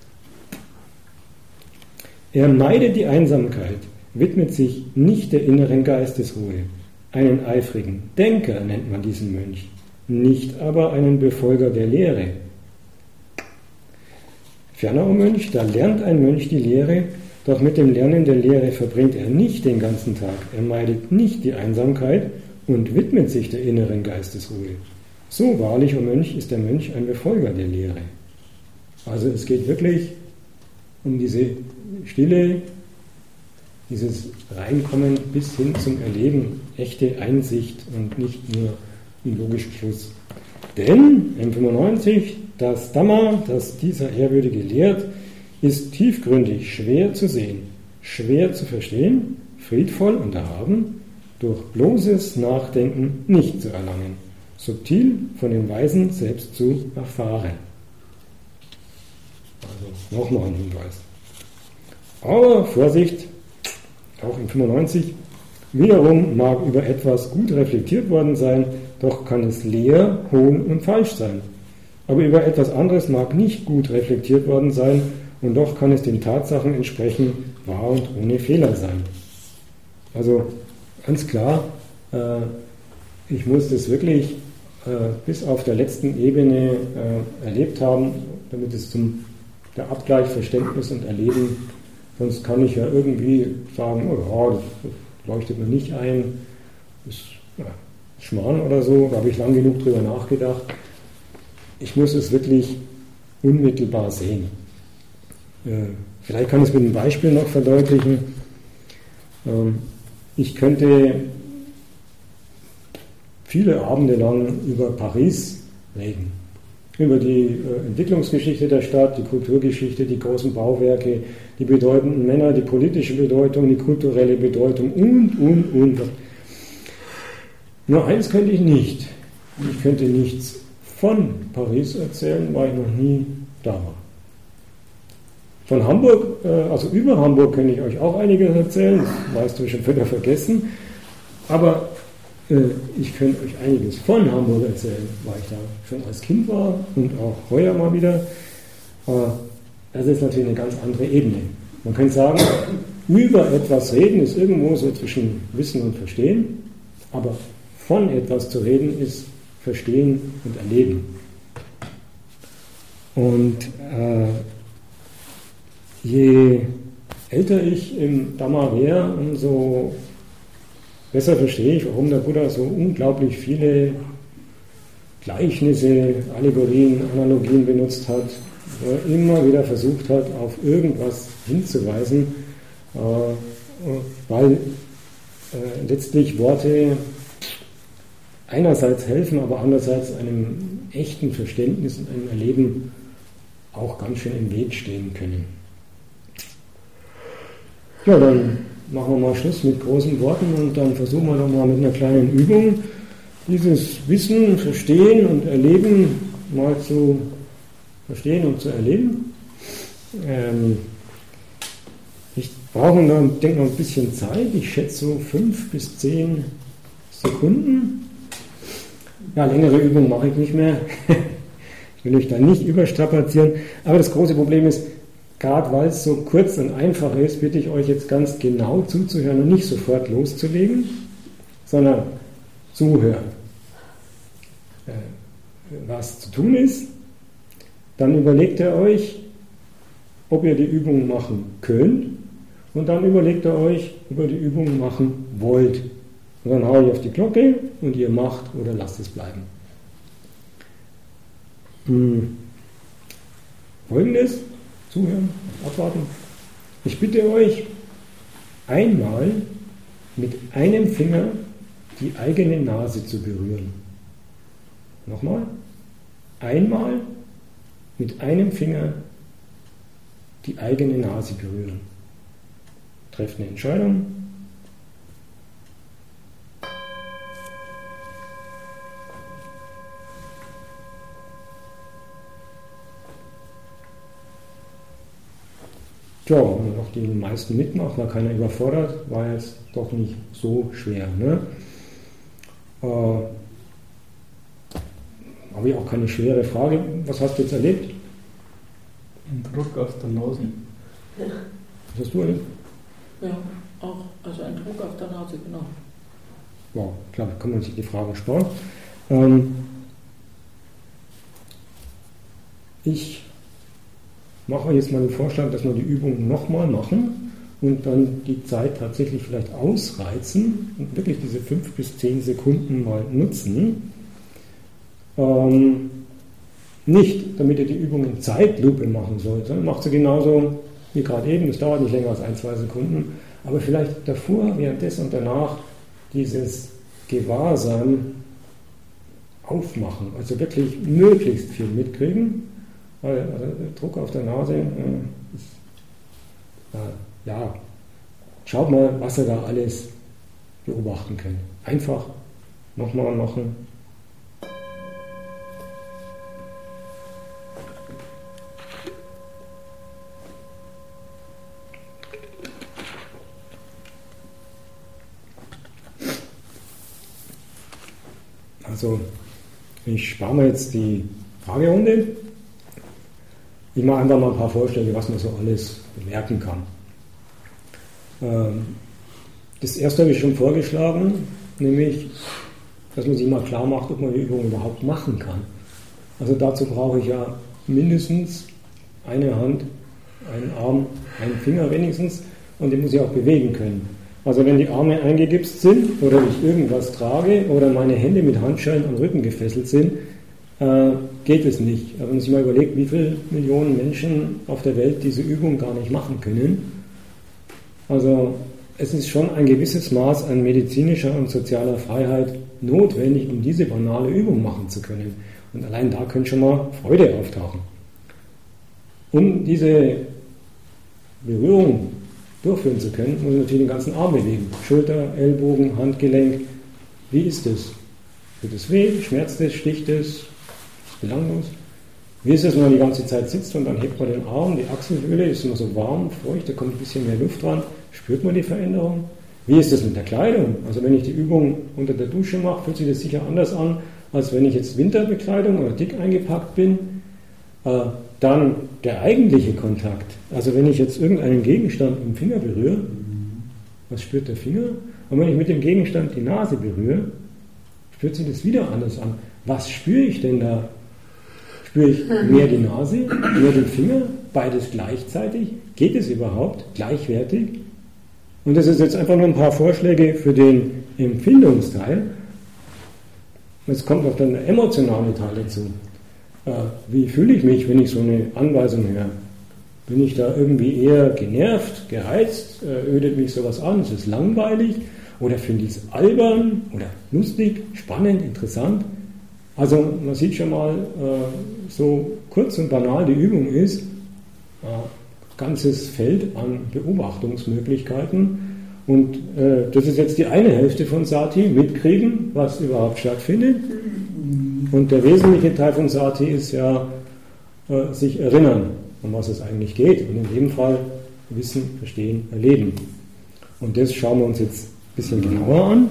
Speaker 1: Er meidet die Einsamkeit, widmet sich nicht der inneren Geistesruhe. Einen eifrigen Denker nennt man diesen Mönch, nicht aber einen Befolger der Lehre. Ferner, o Mönch, da lernt ein Mönch die Lehre, doch mit dem Lernen der Lehre verbringt er nicht den ganzen Tag, er meidet nicht die Einsamkeit und widmet sich der inneren Geistesruhe. So wahrlich, o Mönch, ist der Mönch ein Befolger der Lehre. Also es geht wirklich um diese Stille, dieses Reinkommen bis hin zum Erleben, echte Einsicht und nicht nur ein logischer Schluss. Denn, M95, das Dhamma, das dieser Ehrwürdige lehrt, ist tiefgründig, schwer zu sehen, schwer zu verstehen, friedvoll und erhaben, durch bloßes Nachdenken nicht zu erlangen, subtil von den Weisen selbst zu erfahren. Also nochmal ein Hinweis. Aber Vorsicht, auch in 95, wiederum mag über etwas gut reflektiert worden sein, doch kann es leer, hohl und falsch sein. Aber über etwas anderes mag nicht gut reflektiert worden sein und doch kann es den Tatsachen entsprechen, wahr und ohne Fehler sein. Also ganz klar, ich muss das wirklich bis auf der letzten Ebene erlebt haben, damit es zum der Abgleich, Verständnis und Erleben, sonst kann ich ja irgendwie sagen, oh ja, das leuchtet mir nicht ein, das ist Schmarrn oder so, da habe ich lang genug drüber nachgedacht. Ich muss es wirklich unmittelbar sehen. Vielleicht kann ich es mit einem Beispiel noch verdeutlichen. Ich könnte viele Abende lang über Paris reden, über die Entwicklungsgeschichte der Stadt, die Kulturgeschichte, die großen Bauwerke, die bedeutenden Männer, die politische Bedeutung, die kulturelle Bedeutung und. Nur eins könnte ich nicht. Ich könnte nichts von Paris erzählen, weil ich noch nie da war. Von Hamburg, also über Hamburg kann ich euch auch einiges erzählen, das weißt du schon wieder vergessen, aber ich könnte euch einiges von Hamburg erzählen, weil ich da schon als Kind war und auch heuer mal wieder. Das ist natürlich eine ganz andere Ebene. Man kann sagen, über etwas reden ist irgendwo so zwischen Wissen und Verstehen, aber von etwas zu reden ist Verstehen und Erleben. Und je älter ich im Dhamma wäre, umso besser verstehe ich, warum der Buddha so unglaublich viele Gleichnisse, Allegorien, Analogien benutzt hat, wo er immer wieder versucht hat, auf irgendwas hinzuweisen, weil letztlich Worte einerseits helfen, aber andererseits einem echten Verständnis und einem Erleben auch ganz schön im Weg stehen können. Ja, dann machen wir mal Schluss mit großen Worten und dann versuchen wir doch mal mit einer kleinen Übung dieses Wissen, Verstehen und Erleben mal zu verstehen und zu erleben. Ich brauche dann, denke noch ein bisschen Zeit. Ich schätze so 5 bis 10 Sekunden. Ja, längere Übungen mache ich nicht mehr. Ich will euch da nicht überstrapazieren. Aber das große Problem ist, gerade weil es so kurz und einfach ist, bitte ich euch jetzt ganz genau zuzuhören und nicht sofort loszulegen, sondern zuhören. Was zu tun ist, dann überlegt ihr euch, ob ihr die Übung machen könnt und dann überlegt ihr euch, ob ihr die Übung machen wollt. Und dann haue ich auf die Glocke und ihr macht oder lasst es bleiben. Folgendes, zuhören, abwarten. Ich bitte euch, einmal mit einem Finger die eigene Nase zu berühren. Nochmal. Einmal mit einem Finger die eigene Nase berühren. Trefft eine Entscheidung. Tja, und noch die meisten mitmachen, war keiner überfordert, war jetzt doch nicht so schwer. Ne? Habe ich auch keine schwere Frage. Was hast du jetzt erlebt?
Speaker 2: Ein Druck auf der Nase.
Speaker 1: Was hast du erlebt?
Speaker 3: Ja, auch. Also ein Druck auf der Nase, genau.
Speaker 1: Wow, klar, da kann man sich die Frage sparen. Ich mache euch jetzt mal den Vorschlag, dass wir die Übung nochmal machen und dann die Zeit tatsächlich vielleicht ausreizen und wirklich diese 5 bis 10 Sekunden mal nutzen. Nicht, damit ihr die Übung in Zeitlupe machen sollt, sondern macht sie genauso wie gerade eben, das dauert nicht länger als 1-2 Sekunden, aber vielleicht davor, währenddessen und danach dieses Gewahrsam aufmachen, also wirklich möglichst viel mitkriegen weil Druck auf der Nase ist, ja, schaut mal, was ihr da alles beobachten könnt. Einfach nochmal machen. Also, ich spare mir jetzt die Fragerunde. Ich mache einfach mal ein paar Vorschläge, was man so alles bemerken kann. Das erste habe ich schon vorgeschlagen, nämlich, dass man sich mal klar macht, ob man die Übung überhaupt machen kann. Also dazu brauche ich ja mindestens eine Hand, einen Arm, einen Finger wenigstens, und den muss ich auch bewegen können. Also wenn die Arme eingegipst sind oder ich irgendwas trage oder meine Hände mit Handschellen am Rücken gefesselt sind, geht es nicht. Aber wenn man sich mal überlegt, wie viele Millionen Menschen auf der Welt diese Übung gar nicht machen können. Also es ist schon ein gewisses Maß an medizinischer und sozialer Freiheit notwendig, um diese banale Übung machen zu können. Und allein da könnte schon mal Freude auftauchen. Um diese Berührung durchführen zu können, muss ich natürlich den ganzen Arm bewegen. Schulter, Ellbogen, Handgelenk. Wie ist es? Tut es weh? Schmerzt es? Sticht es? Ist belanglos? Wie ist es, wenn man die ganze Zeit sitzt und dann hebt man den Arm, die Achselhöhle ist immer so warm, feucht, da kommt ein bisschen mehr Luft dran. Spürt man die Veränderung? Wie ist es mit der Kleidung? Also wenn ich die Übung unter der Dusche mache, fühlt sich das sicher anders an, als wenn ich jetzt Winterbekleidung oder dick eingepackt bin. Dann der eigentliche Kontakt. Also wenn ich jetzt irgendeinen Gegenstand mit dem Finger berühre, was spürt der Finger? Und wenn ich mit dem Gegenstand die Nase berühre, spürt sich das wieder anders an. Was spüre ich denn da? Spüre ich mehr die Nase, mehr den Finger, beides gleichzeitig? Geht es überhaupt gleichwertig? Und das ist jetzt einfach nur ein paar Vorschläge für den Empfindungsteil. Jetzt kommt noch dann der emotionale Teil dazu. Wie fühle ich mich, wenn ich so eine Anweisung höre? Bin ich da irgendwie eher genervt, gereizt, ödet mich sowas an, ist es langweilig oder finde ich es albern oder lustig, spannend, interessant? Also man sieht schon mal, so kurz und banal die Übung ist, ganzes Feld an Beobachtungsmöglichkeiten, und das ist jetzt die eine Hälfte von Sati, mitkriegen, was überhaupt stattfindet. Und der wesentliche Teil von Sati ist ja, sich erinnern, um was es eigentlich geht. Und in dem Fall wissen, verstehen, erleben. Und das schauen wir uns jetzt ein bisschen genauer an.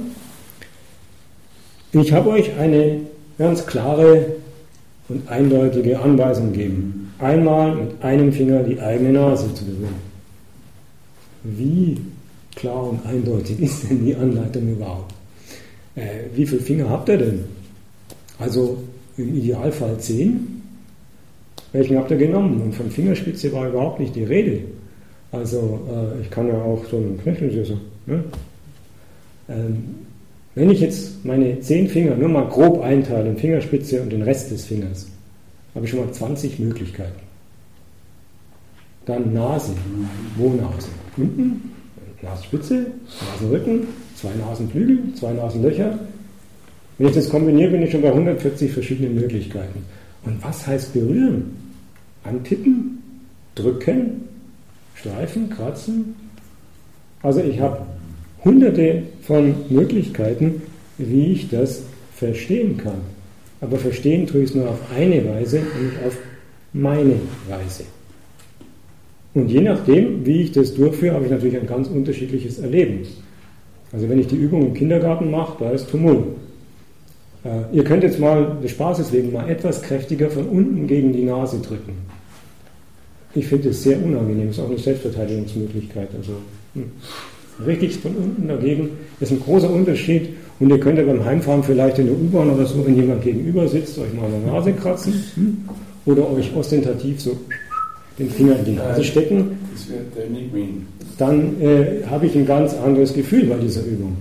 Speaker 1: Ich habe euch eine ganz klare und eindeutige Anweisung gegeben. Einmal mit einem Finger die eigene Nase zu berühren. Wie klar und eindeutig ist denn die Anleitung überhaupt? Wie viele Finger habt ihr denn? Also im Idealfall 10. Welchen habt ihr genommen? Und von Fingerspitze war überhaupt nicht die Rede. Also ich kann ja auch so einen Knöchel so. Ne? Wenn ich jetzt meine 10 Finger nur mal grob einteile, in Fingerspitze und den Rest des Fingers, habe ich schon mal 20 Möglichkeiten. Dann Nase. Wo Nase? Unten, Nasenspitze, Nasenrücken, 2 Nasenflügel, 2 Nasenlöcher. Wenn ich das kombiniere, bin ich schon bei 140 verschiedenen Möglichkeiten. Und was heißt berühren? Antippen, drücken, streifen, kratzen. Also ich habe hunderte von Möglichkeiten, wie ich das verstehen kann. Aber verstehen tue ich es nur auf eine Weise, nämlich auf meine Weise. Und je nachdem, wie ich das durchführe, habe ich natürlich ein ganz unterschiedliches Erleben. Also wenn ich die Übung im Kindergarten mache, da ist Tumult. Ihr könnt jetzt mal, des Spaßes wegen, mal etwas kräftiger von unten gegen die Nase drücken. Ich finde es sehr unangenehm, das ist auch eine Selbstverteidigungsmöglichkeit. Also richtig von unten dagegen ist ein großer Unterschied. Und ihr könnt ja beim Heimfahren vielleicht in der U-Bahn oder so, wenn jemand gegenüber sitzt, euch mal an der Nase kratzen oder euch ostentativ so den Finger in die Nase stecken.
Speaker 4: Das wird der nicht mean.
Speaker 1: Dann habe ich ein ganz anderes Gefühl bei dieser Übung.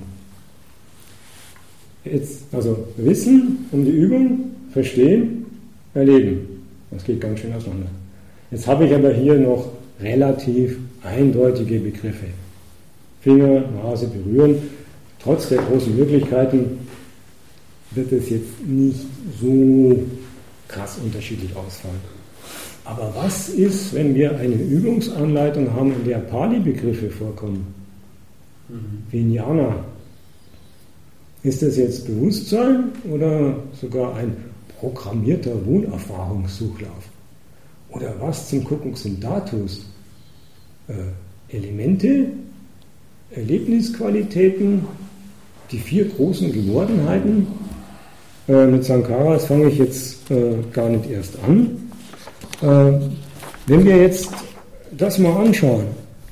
Speaker 1: Jetzt, also Wissen um die Übung, verstehen, erleben. Das geht ganz schön auseinander. Jetzt habe ich aber hier noch relativ eindeutige Begriffe. Finger, Nase berühren. Trotz der großen Möglichkeiten wird es jetzt nicht so krass unterschiedlich ausfallen. Aber was ist, wenn wir eine Übungsanleitung haben, in der Pali-Begriffe vorkommen? Vijnana. Ist das jetzt Bewusstsein oder sogar ein programmierter Wohnerfahrungssuchlauf? Oder was zum Kuckuck sind Dhatus? Elemente, Erlebnisqualitäten, die 4 großen Gewordenheiten. Mit Sankaras fange ich jetzt gar nicht erst an. Wenn wir jetzt das mal anschauen,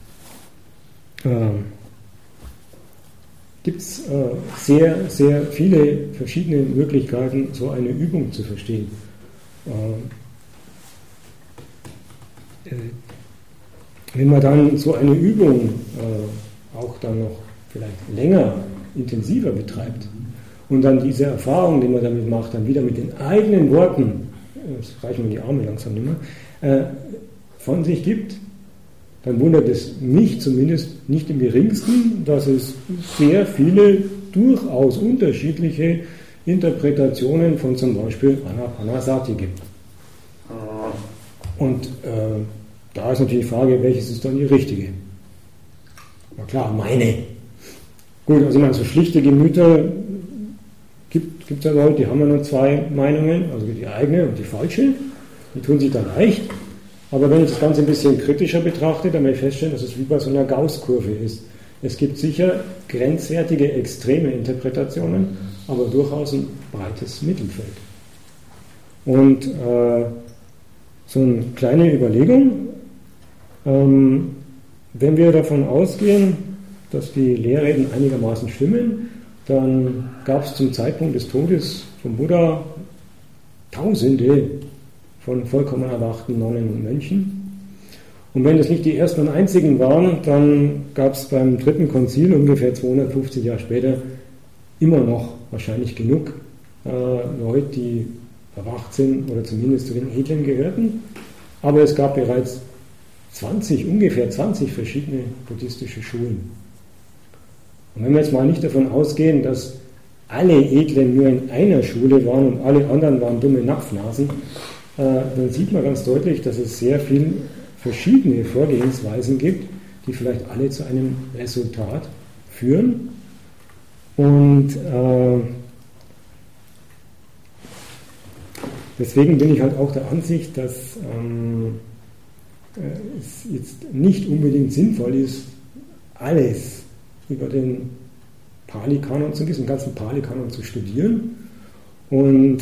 Speaker 1: gibt es sehr, sehr viele verschiedene Möglichkeiten, so eine Übung zu verstehen. Wenn man dann so eine Übung auch dann noch vielleicht länger, intensiver betreibt und dann diese Erfahrung, die man damit macht, dann wieder mit den eigenen Worten, jetzt reichen mir die Arme langsam nicht mehr, von sich gibt, dann wundert es mich zumindest nicht im geringsten, dass es sehr viele durchaus unterschiedliche Interpretationen von zum Beispiel Anapanasati gibt. Und da ist natürlich die Frage, welches ist dann die richtige? Na klar, meine. Gut, also so schlichte Gemüter gibt es ja Leute, die haben ja nur 2 Meinungen, also die eigene und die falsche. Die tun sich dann leicht. Aber wenn ich das Ganze ein bisschen kritischer betrachte, dann werde ich feststellen, dass es wie bei so einer Gauß-Kurve ist. Es gibt sicher grenzwertige, extreme Interpretationen, aber durchaus ein breites Mittelfeld. Und so eine kleine Überlegung, wenn wir davon ausgehen, dass die Lehrreden einigermaßen stimmen, dann gab es zum Zeitpunkt des Todes von Buddha Tausende von vollkommen erwachten Nonnen und Mönchen. Und wenn das nicht die ersten und einzigen waren, dann gab es beim 3. Konzil ungefähr 250 Jahre später immer noch wahrscheinlich genug Leute, die erwacht sind oder zumindest zu den Edlen gehörten. Aber es gab bereits ungefähr 20 verschiedene buddhistische Schulen. Und wenn wir jetzt mal nicht davon ausgehen, dass alle Edlen nur in einer Schule waren und alle anderen waren dumme Napfnasen, dann sieht man ganz deutlich, dass es sehr viele verschiedene Vorgehensweisen gibt, die vielleicht alle zu einem Resultat führen. Und deswegen bin ich halt auch der Ansicht, dass es jetzt nicht unbedingt sinnvoll ist, alles über den Pali-Kanon zu wissen, den ganzen Pali-Kanon zu studieren und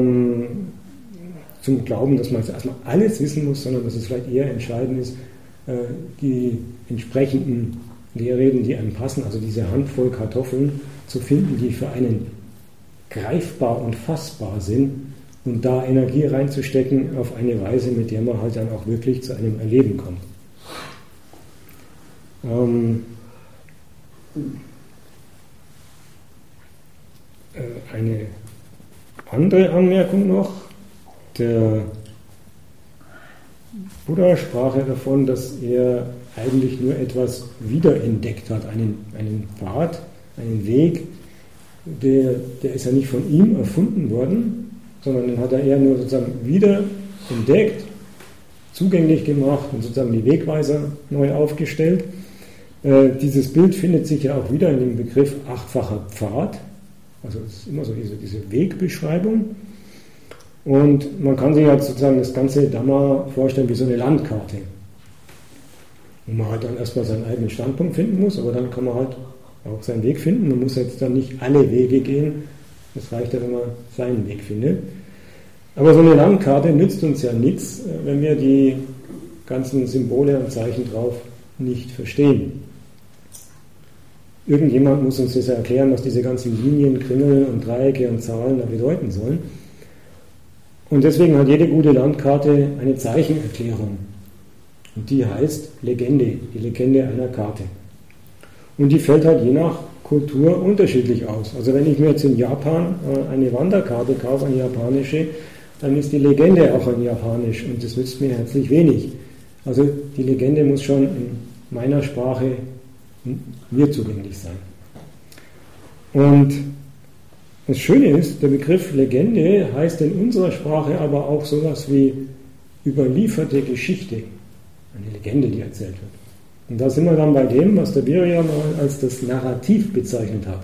Speaker 1: zum Glauben, dass man erstmal alles wissen muss, sondern dass es vielleicht eher entscheidend ist, die entsprechenden Lehrreden, die einem passen, also diese Handvoll Kartoffeln zu finden, die für einen greifbar und fassbar sind und da Energie reinzustecken auf eine Weise, mit der man halt dann auch wirklich zu einem Erleben kommt. Eine andere Anmerkung noch. Der Buddha sprach ja davon, dass er eigentlich nur etwas wiederentdeckt hat, einen Pfad, einen Weg, der ist ja nicht von ihm erfunden worden, sondern den hat er eher nur sozusagen wiederentdeckt, zugänglich gemacht und sozusagen die Wegweiser neu aufgestellt. Dieses Bild findet sich ja auch wieder in dem Begriff 8-facher Pfad, also es ist immer so diese Wegbeschreibung. Und man kann sich halt sozusagen das ganze Dhamma vorstellen wie so eine Landkarte. Wo man halt dann erstmal seinen eigenen Standpunkt finden muss, aber dann kann man halt auch seinen Weg finden. Man muss jetzt dann nicht alle Wege gehen, das reicht ja, wenn man seinen Weg findet. Aber so eine Landkarte nützt uns ja nichts, wenn wir die ganzen Symbole und Zeichen drauf nicht verstehen. Irgendjemand muss uns das erklären, was diese ganzen Linien, Kringel und Dreiecke und Zahlen da bedeuten sollen. Und deswegen hat jede gute Landkarte eine Zeichenerklärung. Und die heißt Legende, die Legende einer Karte. Und die fällt halt je nach Kultur unterschiedlich aus. Also wenn ich mir jetzt in Japan eine Wanderkarte kaufe, eine japanische, dann ist die Legende auch in Japanisch und das nützt mir herzlich wenig. Also die Legende muss schon in meiner Sprache mir zugänglich sein. Und das Schöne ist, der Begriff Legende heißt in unserer Sprache aber auch sowas wie überlieferte Geschichte, eine Legende, die erzählt wird. Und da sind wir dann bei dem, was der Birger mal als das Narrativ bezeichnet hat.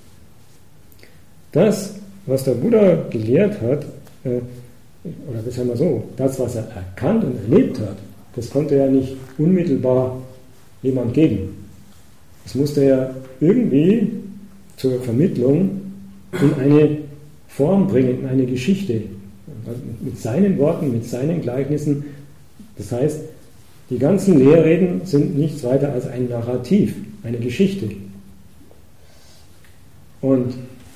Speaker 1: Das, was der Buddha gelehrt hat, oder das sagen wir so, das, was er erkannt und erlebt hat, das konnte ja nicht unmittelbar jemand geben. Das musste er irgendwie zur Vermittlung in eine Form bringen, in eine Geschichte. Mit seinen Worten, mit seinen Gleichnissen. Das heißt, die ganzen Lehrreden sind nichts weiter als ein Narrativ, eine Geschichte. Und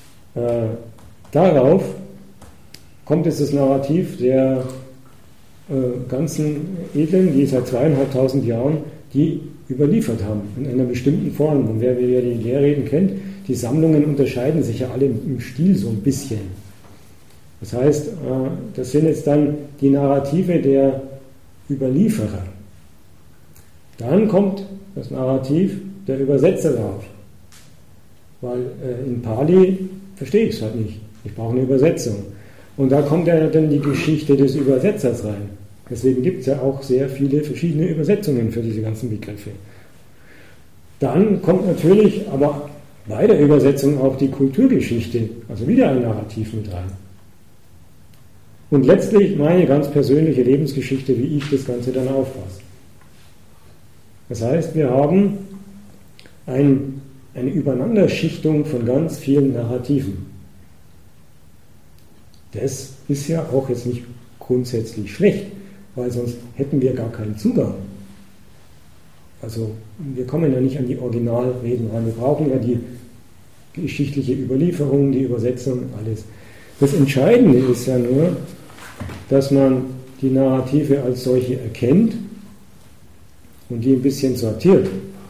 Speaker 1: darauf kommt jetzt das Narrativ der ganzen Edlen, die seit 2500 Jahren die überliefert haben, in einer bestimmten Form. Und wer die Lehrreden kennt, die Sammlungen unterscheiden sich ja alle im Stil so ein bisschen. Das heißt, das sind jetzt dann die Narrative der Überlieferer. Dann kommt das Narrativ der Übersetzer drauf. Weil in Pali verstehe ich es halt nicht. Ich brauche eine Übersetzung. Und da kommt ja dann die Geschichte des Übersetzers rein. Deswegen gibt es ja auch sehr viele verschiedene Übersetzungen für diese ganzen Begriffe. Dann kommt natürlich aber bei der Übersetzung auch die Kulturgeschichte, also wieder ein Narrativ mit rein. Und letztlich meine ganz persönliche Lebensgeschichte, wie ich das Ganze dann auffasse. Das heißt, wir haben eine Übereinanderschichtung von ganz vielen Narrativen. Das ist ja auch jetzt nicht grundsätzlich schlecht, weil sonst hätten wir gar keinen Zugang. Also wir kommen ja nicht an die Originalreden ran. Wir brauchen ja die geschichtliche Überlieferung, die Übersetzung, alles. Das Entscheidende ist ja nur, dass man die Narrative als solche erkennt und die ein bisschen sortiert.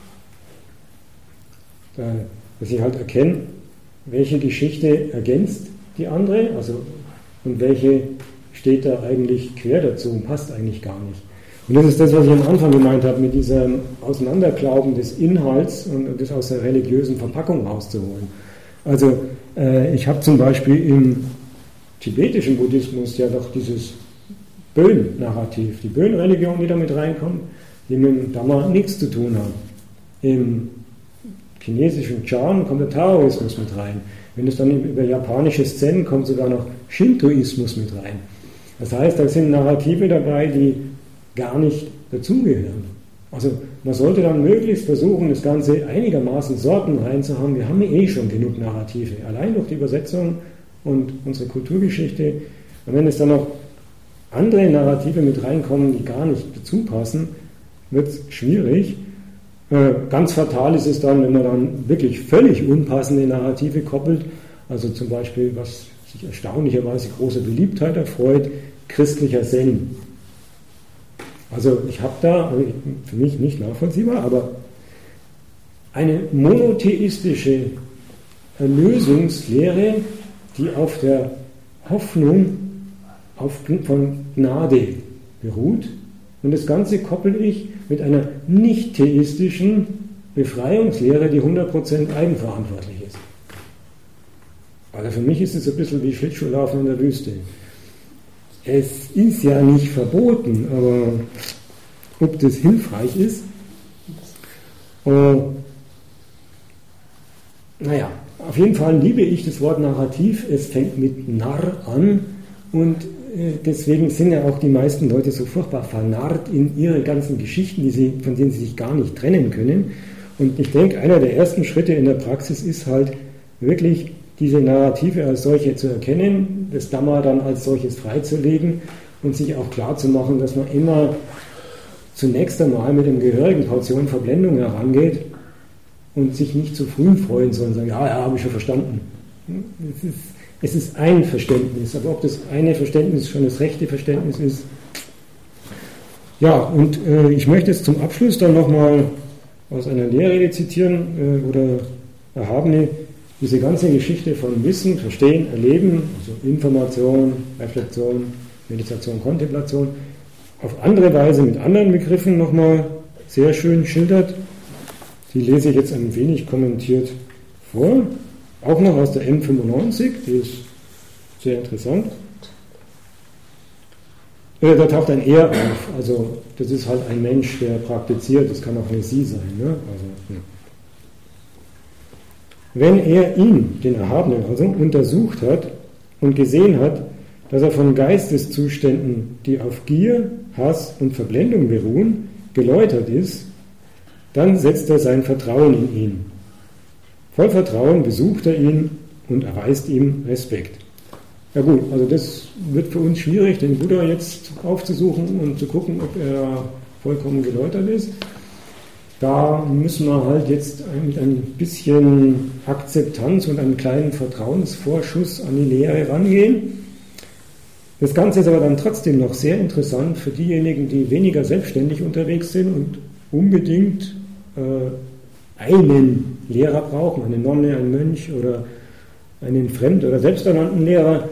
Speaker 1: Dass ich halt erkenne, welche Geschichte ergänzt die andere, also und welche steht da eigentlich quer dazu und passt eigentlich gar nicht. Und das ist das, was ich am Anfang gemeint habe, mit diesem Auseinanderklauben des Inhalts und das aus der religiösen Verpackung rauszuholen. Also ich habe zum Beispiel im tibetischen Buddhismus ja doch dieses Bön-Narrativ, die Bön-Religion, die da mit reinkommt, die mit dem Dhamma nichts zu tun hat. Im chinesischen Chan kommt der Taoismus mit rein. Wenn es dann über japanische Zen kommt, sogar noch Shintoismus mit rein. Das heißt, da sind Narrative dabei, die gar nicht dazugehören. Also man sollte dann möglichst versuchen, das Ganze einigermaßen sortenrein zu haben. Wir haben eh schon genug Narrative, allein durch die Übersetzung und unsere Kulturgeschichte. Und wenn es dann noch andere Narrative mit reinkommen, die gar nicht dazu passen, wird es schwierig. Ganz fatal ist es dann, wenn man dann wirklich völlig unpassende Narrative koppelt. Also zum Beispiel, was sich erstaunlicherweise große Beliebtheit erfreut, christlicher Zen. Also ich habe da, für mich nicht nachvollziehbar, aber eine monotheistische Erlösungslehre, die auf der Hoffnung von Gnade beruht. Und das Ganze koppel ich mit einer nicht-theistischen Befreiungslehre, die 100% eigenverantwortlich ist. Also für mich ist es ein bisschen wie Schlittschuhlaufen in der Wüste. Es ist ja nicht verboten, aber ob das hilfreich ist? Naja, auf jeden Fall liebe ich das Wort Narrativ. Es fängt mit Narr an und deswegen sind ja auch die meisten Leute so furchtbar vernarrt in ihre ganzen Geschichten, von denen sie sich gar nicht trennen können. Und ich denke, einer der ersten Schritte in der Praxis ist halt wirklich diese Narrative als solche zu erkennen, das Dhamma dann als solches freizulegen und sich auch klar zu machen, dass man immer zunächst einmal mit einer gehörigen Portion Verblendung herangeht und sich nicht zu früh freuen, sondern sagen, ja, habe ich schon verstanden. Es ist ein Verständnis, aber ob das eine Verständnis schon das rechte Verständnis ist. Ja, und ich möchte jetzt zum Abschluss dann nochmal aus einer Lehrrede zitieren, wo der Erhabene diese ganze Geschichte von Wissen, Verstehen, Erleben, also Information, Reflexion, Meditation, Kontemplation, auf andere Weise mit anderen Begriffen nochmal sehr schön schildert. Die lese ich jetzt ein wenig kommentiert vor. Auch noch aus der M95, die ist sehr interessant. Da taucht ein Er auf, also das ist halt ein Mensch, der praktiziert, das kann auch eine Sie sein. Ne? Also, ja. Wenn er ihn, den Erhabenen also, untersucht hat und gesehen hat, dass er von Geisteszuständen, die auf Gier, Hass und Verblendung beruhen, geläutert ist, dann setzt er sein Vertrauen in ihn. Voll Vertrauen besucht er ihn und erweist ihm Respekt. Ja gut, also das wird für uns schwierig, den Buddha jetzt aufzusuchen und zu gucken, ob er vollkommen geläutert ist. Da müssen wir halt jetzt mit ein bisschen Akzeptanz und einem kleinen Vertrauensvorschuss an die Lehre rangehen. Das Ganze ist aber dann trotzdem noch sehr interessant für diejenigen, die weniger selbstständig unterwegs sind und unbedingt einen Lehrer brauchen, eine Nonne, einen Mönch oder einen fremd- oder selbsternannten Lehrer.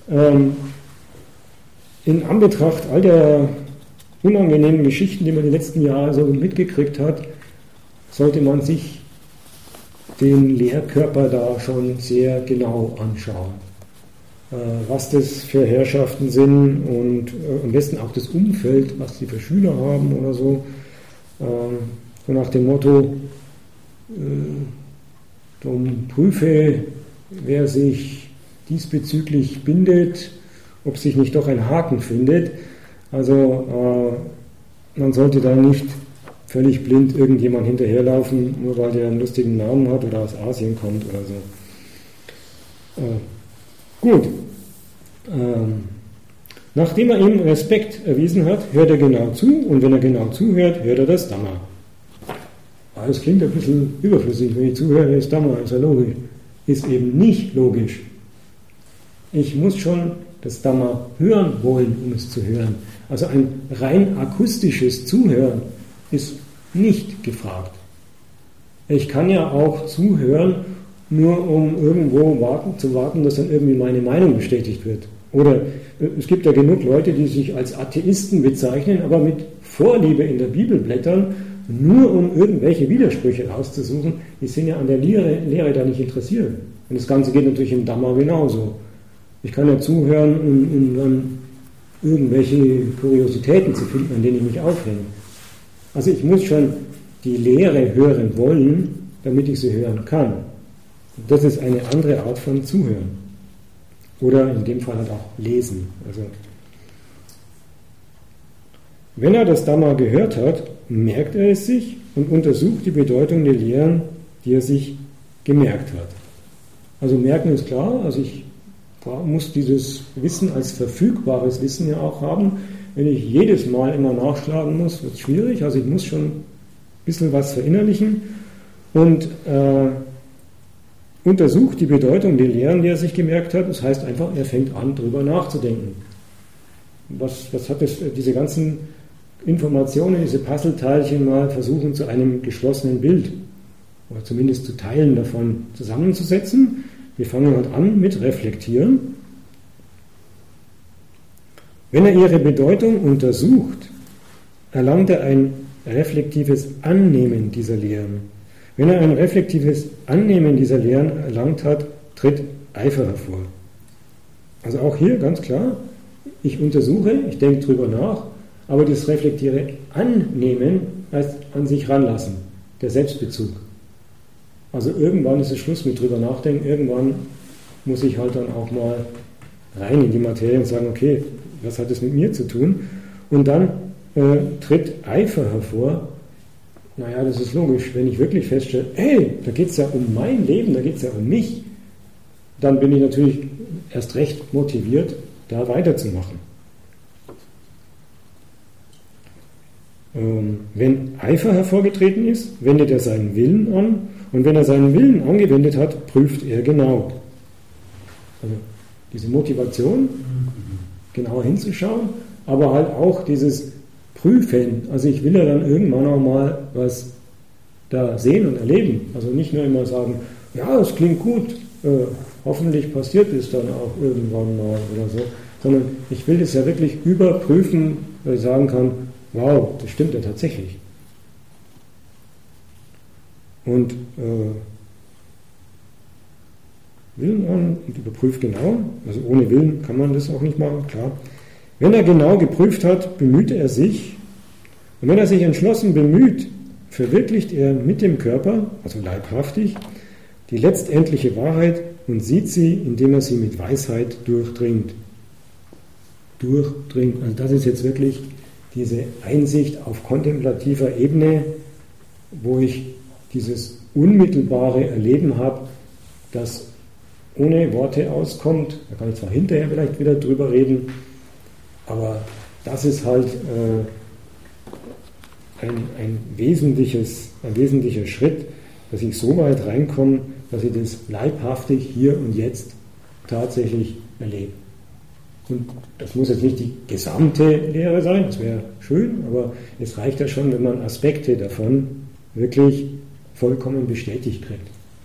Speaker 1: In Anbetracht all der unangenehmen Geschichten, die man die letzten Jahre so mitgekriegt hat, sollte man sich den Lehrkörper da schon sehr genau anschauen. Was das für Herrschaften sind und am besten auch das Umfeld, was sie für Schüler haben oder so. So nach dem Motto, darum prüfe, wer sich diesbezüglich bindet, ob sich nicht doch ein Haken findet. Also man sollte da nicht völlig blind irgendjemand hinterherlaufen, nur weil der einen lustigen Namen hat oder aus Asien kommt oder so. Gut. Nachdem er ihm Respekt erwiesen hat, hört er genau zu und wenn er genau zuhört, hört er das Dhamma. Das klingt ein bisschen überflüssig, wenn ich zuhöre, ist Dhamma, ist ja logisch. Ist eben nicht logisch. Ich muss schon das Dhamma hören wollen, um es zu hören. Also ein rein akustisches Zuhören ist nicht gefragt. Ich kann ja auch zuhören, nur um irgendwo zu warten, dass dann irgendwie meine Meinung bestätigt wird. Oder es gibt ja genug Leute, die sich als Atheisten bezeichnen, aber mit Vorliebe in der Bibel blättern, nur um irgendwelche Widersprüche rauszusuchen. Die sind ja an der Lehre da nicht interessiert. Und das Ganze geht natürlich im Dhamma genauso. Ich kann ja zuhören, um dann irgendwelche Kuriositäten zu finden, an denen ich mich aufhänge. Also ich muss schon die Lehre hören wollen, damit ich sie hören kann. Das ist eine andere Art von Zuhören. Oder in dem Fall halt auch Lesen. Also, wenn er das Dhamma gehört hat, merkt er es sich und untersucht die Bedeutung der Lehren, die er sich gemerkt hat. Also merken ist klar, also ich muss dieses Wissen als verfügbares Wissen ja auch haben. Wenn ich jedes Mal immer nachschlagen muss, wird es schwierig. Also ich muss schon ein bisschen was verinnerlichen und untersucht die Bedeutung der Lehren, die er sich gemerkt hat. Das heißt einfach, er fängt an, darüber nachzudenken. Was hat das, diese ganzen Informationen, diese Puzzleteilchen mal versuchen zu einem geschlossenen Bild oder zumindest zu Teilen davon zusammenzusetzen. Wir fangen halt an mit Reflektieren. Wenn er ihre Bedeutung untersucht, erlangt er ein reflektives Annehmen dieser Lehren. Wenn er ein reflektives Annehmen dieser Lehren erlangt hat, tritt Eifer hervor. Also auch hier ganz klar, ich untersuche, ich denke drüber nach, aber das reflektiere Annehmen heißt an sich ranlassen, der Selbstbezug. Also irgendwann ist es Schluss mit drüber nachdenken, irgendwann muss ich halt dann auch mal rein in die Materie und sagen, okay, was hat das mit mir zu tun? Und dann tritt Eifer hervor. Naja, das ist logisch, wenn ich wirklich feststelle, hey, da geht es ja um mein Leben, da geht es ja um mich, dann bin ich natürlich erst recht motiviert, da weiterzumachen. Wenn Eifer hervorgetreten ist, wendet er seinen Willen an und wenn er seinen Willen angewendet hat, prüft er genau. Also diese Motivation, genau hinzuschauen, aber halt auch dieses Prüfen. Also ich will ja dann irgendwann auch mal was da sehen und erleben. Also nicht nur immer sagen, ja, das klingt gut, hoffentlich passiert es dann auch irgendwann mal oder so, sondern ich will das ja wirklich überprüfen, weil ich sagen kann, wow, das stimmt ja tatsächlich. Und Willen an und überprüft genau, also ohne Willen kann man das auch nicht machen, klar. Wenn er genau geprüft hat, bemüht er sich. Und wenn er sich entschlossen bemüht, verwirklicht er mit dem Körper, also leibhaftig, die letztendliche Wahrheit und sieht sie, indem er sie mit Weisheit durchdringt. Durchdringt. Also das ist jetzt wirklich diese Einsicht auf kontemplativer Ebene, wo ich dieses unmittelbare Erleben habe, das ohne Worte auskommt. Da kann ich zwar hinterher vielleicht wieder drüber reden, aber das ist halt ein wesentlicher Schritt, dass ich so weit reinkomme, dass ich das leibhaftig hier und jetzt tatsächlich erlebe. Und das muss jetzt nicht die gesamte Lehre sein, das wäre schön, aber es reicht ja schon, wenn man Aspekte davon wirklich vollkommen bestätigt kriegt.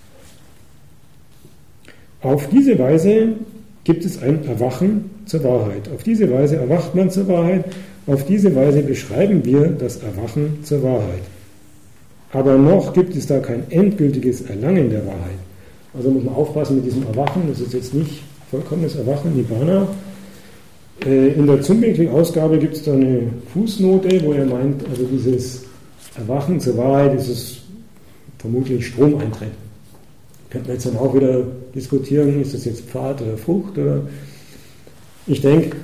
Speaker 1: Auf diese Weise gibt es ein Erwachen zur Wahrheit. Auf diese Weise erwacht man zur Wahrheit. Auf diese Weise beschreiben wir das Erwachen zur Wahrheit. Aber noch gibt es da kein endgültiges Erlangen der Wahrheit. Also muss man aufpassen mit diesem Erwachen. Das ist jetzt nicht vollkommenes Erwachen, Nibbana. In der Zumbinkli-Ausgabe gibt es da eine Fußnote, wo er meint, also dieses Erwachen zur Wahrheit ist es vermutlich Stromeintritt. Könnten wir jetzt dann auch wieder diskutieren, ist das jetzt Pfad oder Frucht? Oder? Ich denke,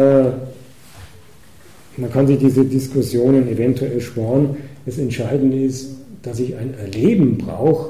Speaker 1: man kann sich diese Diskussionen eventuell sparen. Das Entscheidende ist, dass ich ein Erleben brauche,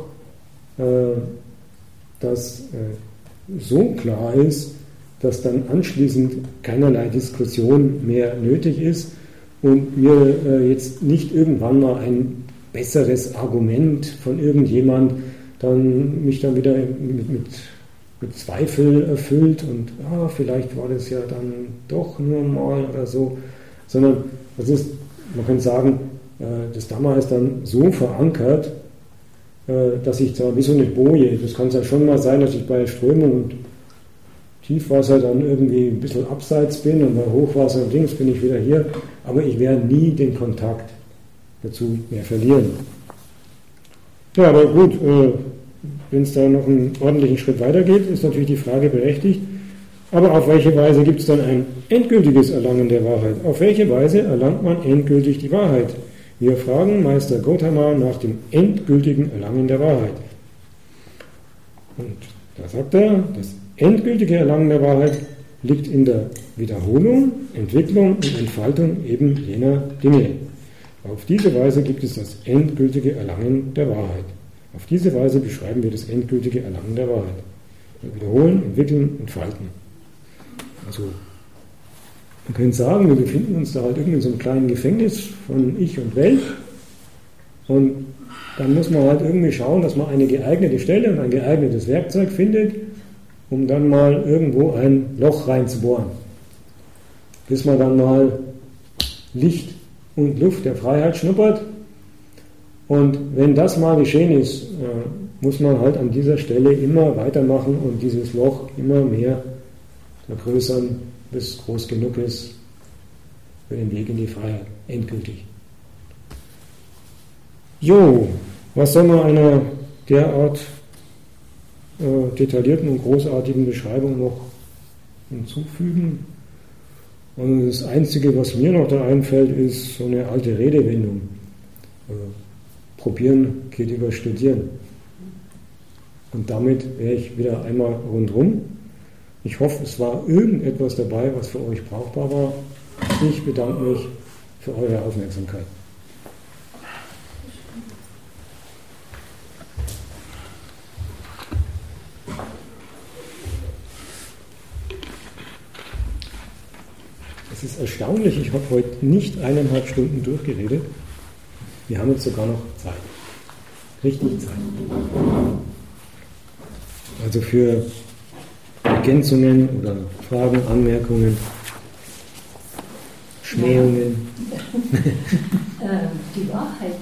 Speaker 1: das so klar ist, dass dann anschließend keinerlei Diskussion mehr nötig ist und mir jetzt nicht irgendwann mal ein besseres Argument von irgendjemand mich dann wieder mit Zweifel erfüllt und vielleicht war das ja dann doch nur mal oder so, sondern das ist, man kann sagen, das Dhamma ist dann so verankert, dass ich zwar wie so eine Boje, das kann es ja schon mal sein, dass ich bei Strömung und Tiefwasser dann irgendwie ein bisschen abseits bin und bei Hochwasser und Dings bin ich wieder hier, aber ich werde nie den Kontakt dazu mehr verlieren. Ja, aber gut, wenn es da noch einen ordentlichen Schritt weitergeht, ist natürlich die Frage berechtigt, aber auf welche Weise gibt es dann ein endgültiges Erlangen der Wahrheit? Auf welche Weise erlangt man endgültig die Wahrheit? Wir fragen Meister Gotama nach dem endgültigen Erlangen der Wahrheit. Und da sagt er, das endgültige Erlangen der Wahrheit liegt in der Wiederholung, Entwicklung und Entfaltung eben jener Dinge. Auf diese Weise gibt es das endgültige Erlangen der Wahrheit. Auf diese Weise beschreiben wir das endgültige Erlangen der Wahrheit. Wiederholen, entwickeln, entfalten. Also, man könnte sagen, wir befinden uns da halt irgendwie in so einem kleinen Gefängnis von Ich und Welt. Und dann muss man halt irgendwie schauen, dass man eine geeignete Stelle und ein geeignetes Werkzeug findet, um dann mal irgendwo ein Loch reinzubohren. Bis man dann mal Licht und Luft der Freiheit schnuppert. Und wenn das mal geschehen ist, muss man halt an dieser Stelle immer weitermachen und dieses Loch immer mehr vergrößern, bis groß genug ist für den Weg in die Freiheit, endgültig. Jo, was soll man einer derart detaillierten und großartigen Beschreibung noch hinzufügen? Und das Einzige, was mir noch da einfällt, ist so eine alte Redewendung. Probieren geht über Studieren. Und damit wäre ich wieder einmal rundherum. Ich hoffe, es war irgendetwas dabei, was für euch brauchbar war. Ich bedanke mich für eure Aufmerksamkeit. Es ist erstaunlich, ich habe heute nicht 1,5 Stunden durchgeredet. Wir haben jetzt sogar noch Zeit. Richtig Zeit. Also für Ergänzungen oder Fragen, Anmerkungen, Schmähungen.
Speaker 4: Die Wahrheit.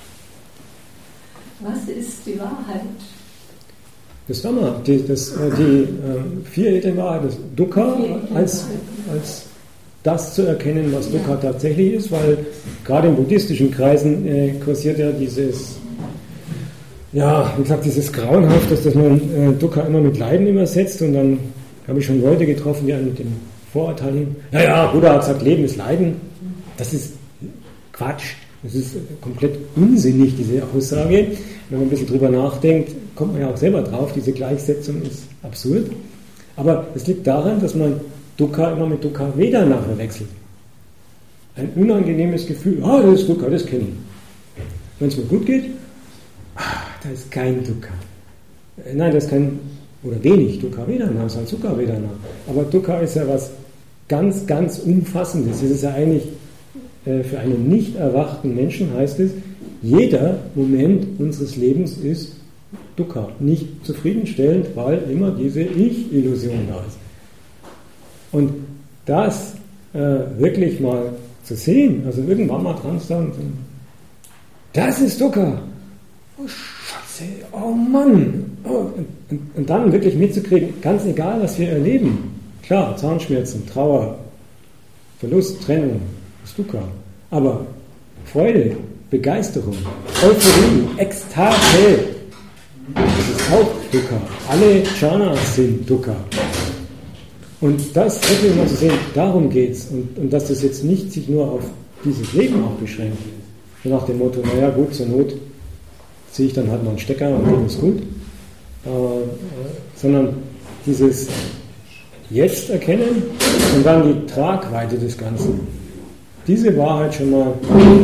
Speaker 4: Was ist die Wahrheit?
Speaker 1: Das Dhamma, die vierelte Wahrheit, das Dukkha als das zu erkennen, was Dukkha tatsächlich ist, weil gerade in buddhistischen Kreisen kursiert ja dieses, wie gesagt, dieses Grauenhaftes, dass man Dukkha immer mit Leiden übersetzt, und dann habe ich schon Leute getroffen, die einen mit dem Vorurteile hin. Ja, Buddha hat gesagt, Leben ist Leiden. Das ist Quatsch. Das ist komplett unsinnig, diese Aussage. Wenn man ein bisschen drüber nachdenkt, kommt man ja auch selber drauf, diese Gleichsetzung ist absurd. Aber es liegt daran, dass man Dukkha immer mit Dukkha Vedana verwechselt. Ein unangenehmes Gefühl, das ist Dukkha, das kenne ich. Wenn es mir gut geht, da ist kein Dukkha. Nein, das ist kein, oder wenig Dukkha Vedana, das ist halt Sukha Vedana. Aber Dukkha ist ja was ganz, ganz Umfassendes. Es ist ja eigentlich für einen nicht erwachten Menschen, heißt es, jeder Moment unseres Lebens ist Dukkha, nicht zufriedenstellend, weil immer diese Ich-Illusion da ist. Und das wirklich mal zu sehen, also irgendwann mal dran zu sagen, das ist Dukkha, oh Scheiße, oh Mann, und dann wirklich mitzukriegen, ganz egal, was wir erleben, klar, Zahnschmerzen, Trauer, Verlust, Trennung, ist Dukkha, aber Freude, Begeisterung, Euphorie, Ekstase, das ist auch Dukkha. Alle Jhanas sind Dukkha. Und das wirklich mal zu sehen, darum geht es. Und dass das jetzt nicht sich nur auf dieses Leben auch beschränkt. So nach dem Motto, naja gut, zur Not ziehe ich dann halt mal einen Stecker und dann ist gut. Sondern dieses Jetzt erkennen und dann die Tragweite des Ganzen. Diese Wahrheit schon mal.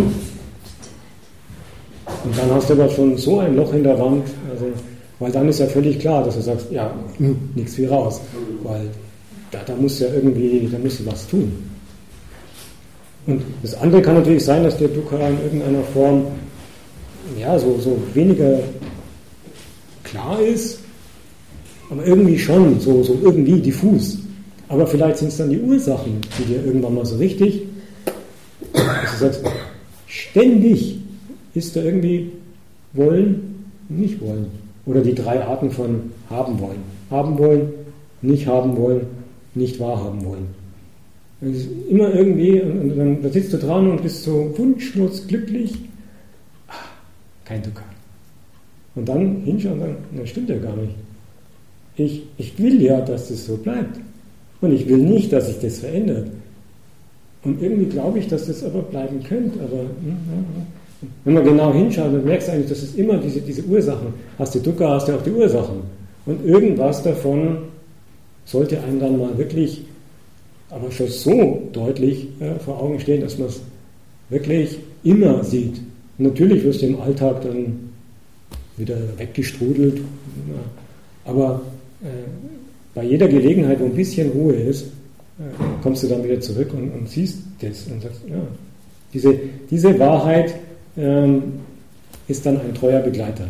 Speaker 1: Und dann hast du aber schon so ein Loch in der Wand, also, weil dann ist ja völlig klar, dass du sagst, ja, nichts wie raus, weil da muss ja irgendwie, da musst du was tun. Und das andere kann natürlich sein, dass der Dukkha in irgendeiner Form, ja, so weniger klar ist, aber irgendwie schon, so irgendwie diffus. Aber vielleicht sind es dann die Ursachen, die dir irgendwann mal so richtig, dass du sagst, ständig ist da irgendwie wollen, nicht wollen. Oder die 3 Arten von haben wollen. Haben wollen, nicht haben wollen, nicht wahrhaben wollen. Das ist immer irgendwie, und dann da sitzt du dran und bist so wunschlos glücklich. Kein Dukkha. Und dann hinschauen und sagen, das stimmt ja gar nicht. Ich will ja, dass das so bleibt. Und ich will nicht, dass sich das verändert. Und irgendwie glaube ich, dass das aber bleiben könnte. Aber wenn man genau hinschaut, dann merkst du eigentlich, dass es immer diese Ursachen, hast du Dukkha, hast du auch die Ursachen. Und irgendwas davon sollte einem dann mal wirklich, aber schon so deutlich vor Augen stehen, dass man es wirklich immer sieht. Und natürlich wirst du im Alltag dann wieder weggestrudelt, aber bei jeder Gelegenheit, wo ein bisschen Ruhe ist, kommst du dann wieder zurück und siehst das und sagst, ja, diese Wahrheit ist dann ein treuer Begleiter.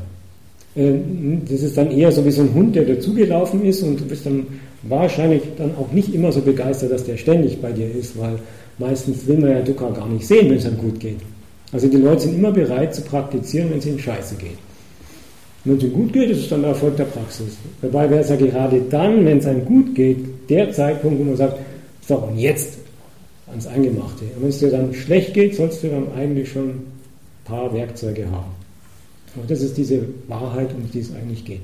Speaker 1: Das ist dann eher so wie so ein Hund, der dazugelaufen ist und du bist dann wahrscheinlich dann auch nicht immer so begeistert, dass der ständig bei dir ist, weil meistens will man ja Dukkha gar nicht sehen, wenn es einem gut geht. Also die Leute sind immer bereit zu praktizieren, wenn es ihnen scheiße geht. Und wenn es ihnen gut geht, ist es dann der Erfolg der Praxis. Dabei wäre es ja gerade dann, wenn es einem gut geht, der Zeitpunkt, wo man sagt, so, und jetzt ans Eingemachte. Und wenn es dir dann schlecht geht, sollst du dann eigentlich schon ein paar Werkzeuge haben. Und das ist diese Wahrheit, um die es eigentlich geht.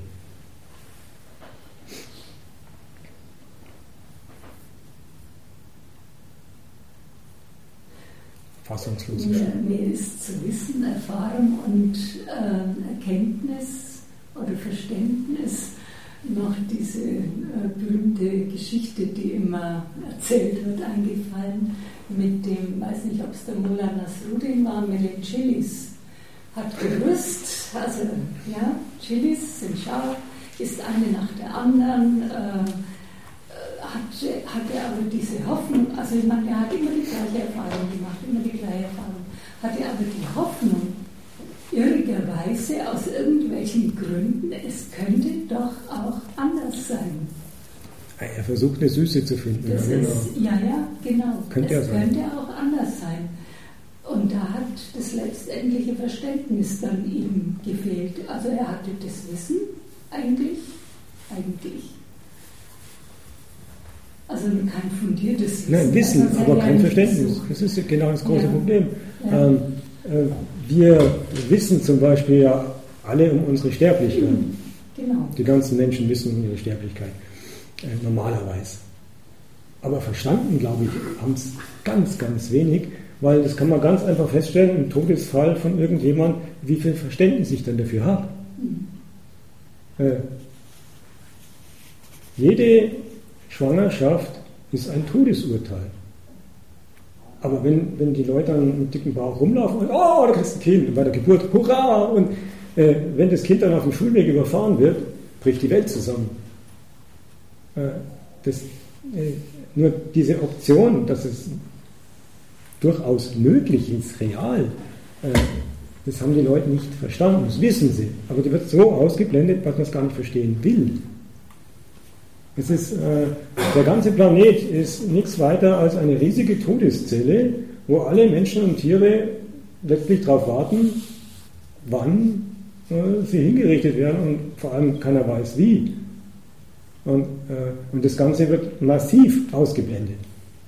Speaker 1: Fassungslos.
Speaker 4: Mir ist zu Wissen, Erfahrung und Erkenntnis oder Verständnis noch diese berühmte Geschichte, die immer erzählt wird, eingefallen mit dem, weiß nicht, ob es der Mullah Nasruddin war, mit den Chilis. Hat gewusst, also ja, Chilis sind scharf, ist eine nach der anderen, hatte aber diese Hoffnung, also ich meine, er hat immer die gleiche Erfahrung gemacht, immer die gleiche Erfahrung, hatte aber die Hoffnung, irrigerweise aus irgendwelchen Gründen, es könnte doch auch anders sein.
Speaker 1: Er versucht eine Süße zu finden.
Speaker 4: Das
Speaker 1: ja,
Speaker 4: genau.
Speaker 1: Könnte
Speaker 4: es könnte auch anders sein. Und da hat das letztendliche Verständnis dann ihm gefehlt. Also er hatte das Wissen eigentlich. Also kein fundiertes Wissen.
Speaker 1: Nein, Wissen, aber kein Verständnis. Das ist genau das große Problem. Ja. Wir wissen zum Beispiel ja alle um unsere Sterblichkeit.
Speaker 4: Genau.
Speaker 1: Die ganzen Menschen wissen um ihre Sterblichkeit. Normalerweise. Aber verstanden, glaube ich, haben es ganz, ganz wenig, weil das kann man ganz einfach feststellen, im Todesfall von irgendjemand, wie viel Verständnis ich dann dafür habe. Jede Schwangerschaft ist ein Todesurteil. Aber wenn die Leute dann mit dicken Bauch rumlaufen und oh, da kriegst du ein Kind, und bei der Geburt, hurra! Und wenn das Kind dann auf dem Schulweg überfahren wird, bricht die Welt zusammen. Nur diese Option, dass es durchaus möglich ist, real, das haben die Leute nicht verstanden, das wissen sie. Aber die wird so ausgeblendet, dass man es gar nicht verstehen will. Es ist, der ganze Planet ist nichts weiter als eine riesige Todeszelle, wo alle Menschen und Tiere letztlich darauf warten, wann sie hingerichtet werden und vor allem keiner weiß wie. Und das Ganze wird massiv ausgeblendet.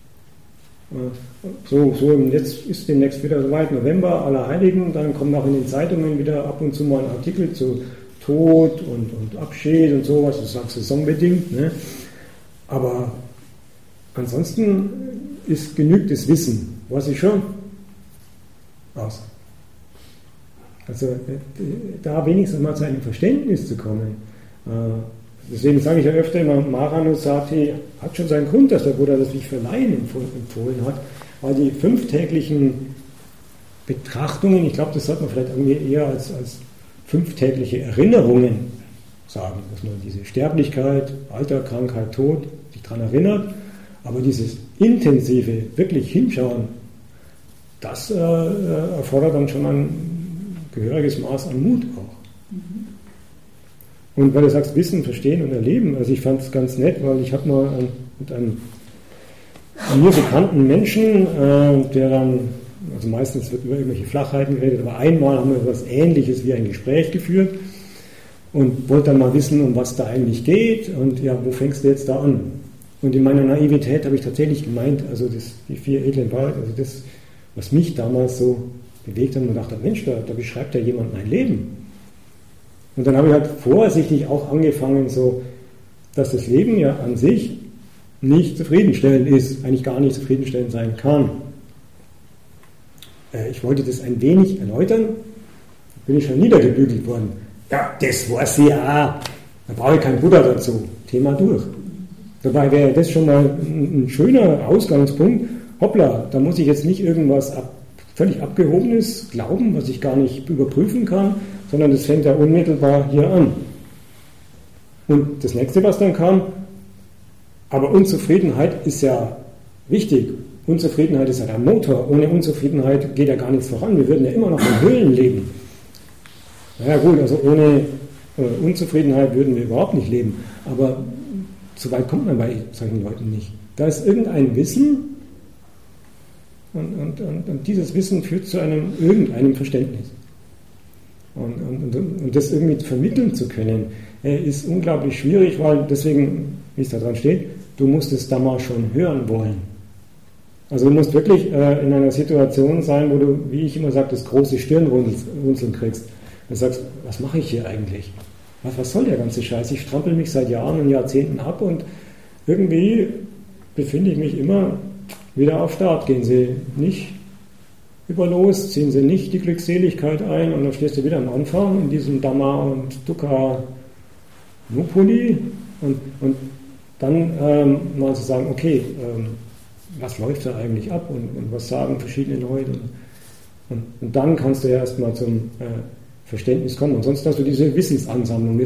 Speaker 1: Jetzt ist demnächst wieder soweit, November, Allerheiligen, dann kommt auch in den Zeitungen wieder ab und zu mal ein Artikel zu Tod und Abschied und sowas, das ist saisonbedingt. Ne? Aber ansonsten genügt das Wissen, weiß ich schon, aus. Also da wenigstens mal zu einem Verständnis zu kommen. Deswegen sage ich ja öfter immer, Maranusati hat schon seinen Grund, dass der Buddha das nicht für Laien empfohlen hat, weil die 5-täglichen Betrachtungen, ich glaube, das sollte man vielleicht irgendwie eher als 5-tägliche Erinnerungen sagen, dass man diese Sterblichkeit, Alter, Krankheit, Tod sich daran erinnert, aber dieses intensive, wirklich hinschauen, das erfordert dann schon ein gehöriges Maß an Mut auch. Und weil du sagst, Wissen, Verstehen und Erleben, also ich fand es ganz nett, weil ich habe mal mit einem mir bekannten Menschen, der dann, also meistens wird über irgendwelche Flachheiten geredet, aber einmal haben wir etwas Ähnliches wie ein Gespräch geführt und wollte dann mal wissen, um was da eigentlich geht und ja, wo fängst du jetzt da an? Und in meiner Naivität habe ich tatsächlich gemeint, also die 4 edlen Wahrheiten, also das, was mich damals so bewegt hat und dachte, Mensch, da beschreibt ja jemand mein Leben. Und dann habe ich halt vorsichtig auch angefangen, so, dass das Leben ja an sich nicht zufriedenstellend ist, eigentlich gar nicht zufriedenstellend sein kann. Ich wollte das ein wenig erläutern, bin ich schon niedergebügelt worden. Ja, das weiß ich ja, da brauche ich keinen Buddha dazu. Thema durch. Dabei wäre das schon mal ein schöner Ausgangspunkt. Hoppla, da muss ich jetzt nicht irgendwas völlig Abgehobenes glauben, was ich gar nicht überprüfen kann, sondern das fängt ja unmittelbar hier an. Und das nächste, was dann kam, aber Unzufriedenheit ist ja wichtig. Unzufriedenheit ist ja der Motor. Ohne Unzufriedenheit geht ja gar nichts voran. Wir würden ja immer noch in Höhlen leben. Naja gut, also ohne Unzufriedenheit würden wir überhaupt nicht leben. Aber so weit kommt man bei solchen Leuten nicht. Da ist irgendein Wissen und dieses Wissen führt zu irgendeinem Verständnis. Und das irgendwie vermitteln zu können, ist unglaublich schwierig, weil deswegen, wie es da dran steht, du musst es da mal schon hören wollen. Also du musst wirklich in einer Situation sein, wo du, wie ich immer sage, das große Stirnrunzeln kriegst. Du sagst, was mache ich hier eigentlich? Was soll der ganze Scheiß? Ich strampel mich seit Jahren und Jahrzehnten ab und irgendwie befinde ich mich immer wieder auf Start. Gehen sie nicht über los, ziehen sie nicht die Glückseligkeit ein und dann stehst du wieder am Anfang in diesem Dhamma und Dukkha Nupuli und dann mal zu sagen, okay, was läuft da eigentlich ab und was sagen verschiedene Leute und dann kannst du ja erstmal zum Verständnis kommen und sonst hast du diese Wissensansammlung.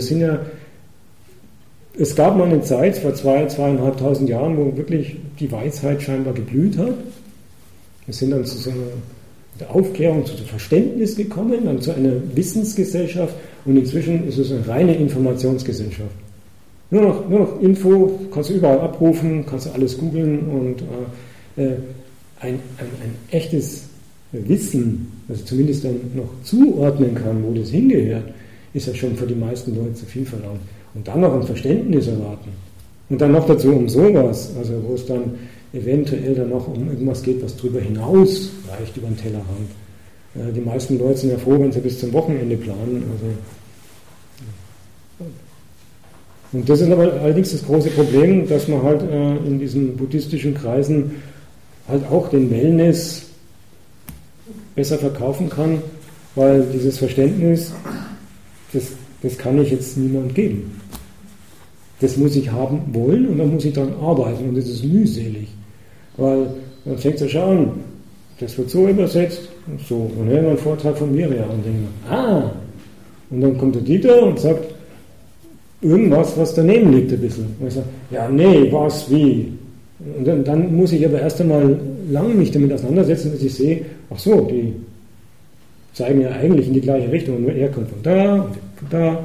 Speaker 1: Es gab mal eine Zeit vor 2.500 Jahren, wo wirklich die Weisheit scheinbar geblüht hat. Wir sind dann zu so der Aufklärung, zu Verständnis gekommen, dann zu einer Wissensgesellschaft und inzwischen ist es eine reine Informationsgesellschaft. Nur noch Info, kannst du überall abrufen, kannst du alles googeln und ein echtes Wissen, also zumindest dann noch zuordnen kann, wo das hingehört, ist ja schon für die meisten Leute zu viel verlangt. Und dann noch ein Verständnis erwarten. Und dann noch dazu um sowas, also wo es dann eventuell dann noch um irgendwas geht, was darüber hinaus reicht, über den Tellerrand. Die meisten Leute sind ja froh, wenn sie bis zum Wochenende planen. Also, Und das ist aber allerdings das große Problem, dass man halt in diesen buddhistischen Kreisen halt auch den Wellness besser verkaufen kann, weil dieses Verständnis, das kann ich jetzt niemand geben. Das muss ich haben wollen und dann muss ich daran arbeiten und das ist mühselig. Weil man fängt zu schauen, das wird so übersetzt und so. Und dann hören wir einen Vortrag von Mirja und denken, und dann kommt der Dieter und sagt irgendwas, was daneben liegt ein bisschen. Und ich sage, ja, nee, was, wie? Und dann muss ich aber erst einmal lang mich damit auseinandersetzen, dass ich sehe, ach so, die zeigen ja eigentlich in die gleiche Richtung. Und nur er kommt von da und von da.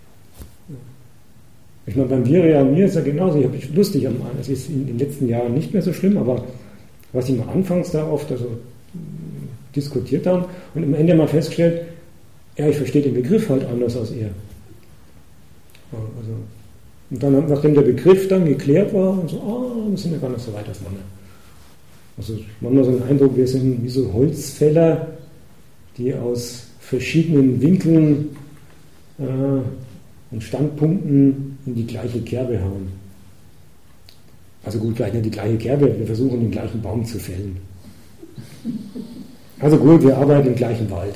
Speaker 1: Ich meine, beim Virya mir ist ja genauso. Ich habe mich lustig es ist in den letzten Jahren nicht mehr so schlimm, aber was ich mal anfangs da oft diskutiert haben und am Ende mal festgestellt, ja, ich verstehe den Begriff halt anders als er. Also, und dann, nachdem der Begriff dann geklärt war, und so, wir sind ja gar nicht so weit auseinander. Also man hat so den Eindruck, wir sind wie so Holzfäller, die aus verschiedenen Winkeln und Standpunkten in die gleiche Kerbe hauen. Also gut, vielleicht nicht die gleiche Kerbe, wir versuchen den gleichen Baum zu fällen. Also gut, wir arbeiten im gleichen Wald.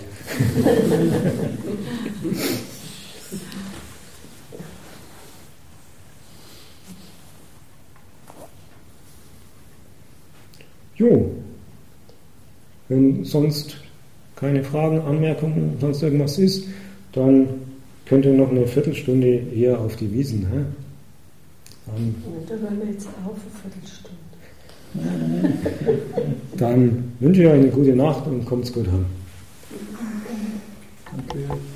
Speaker 1: Jo, wenn sonst keine Fragen, Anmerkungen, sonst irgendwas ist, dann könnt ihr noch eine Viertelstunde eher auf die Wiesen. Hä?
Speaker 3: Da hören wir jetzt auf eine Viertelstunde.
Speaker 1: Dann wünsche ich euch eine gute Nacht und kommt's gut heim.
Speaker 2: Danke.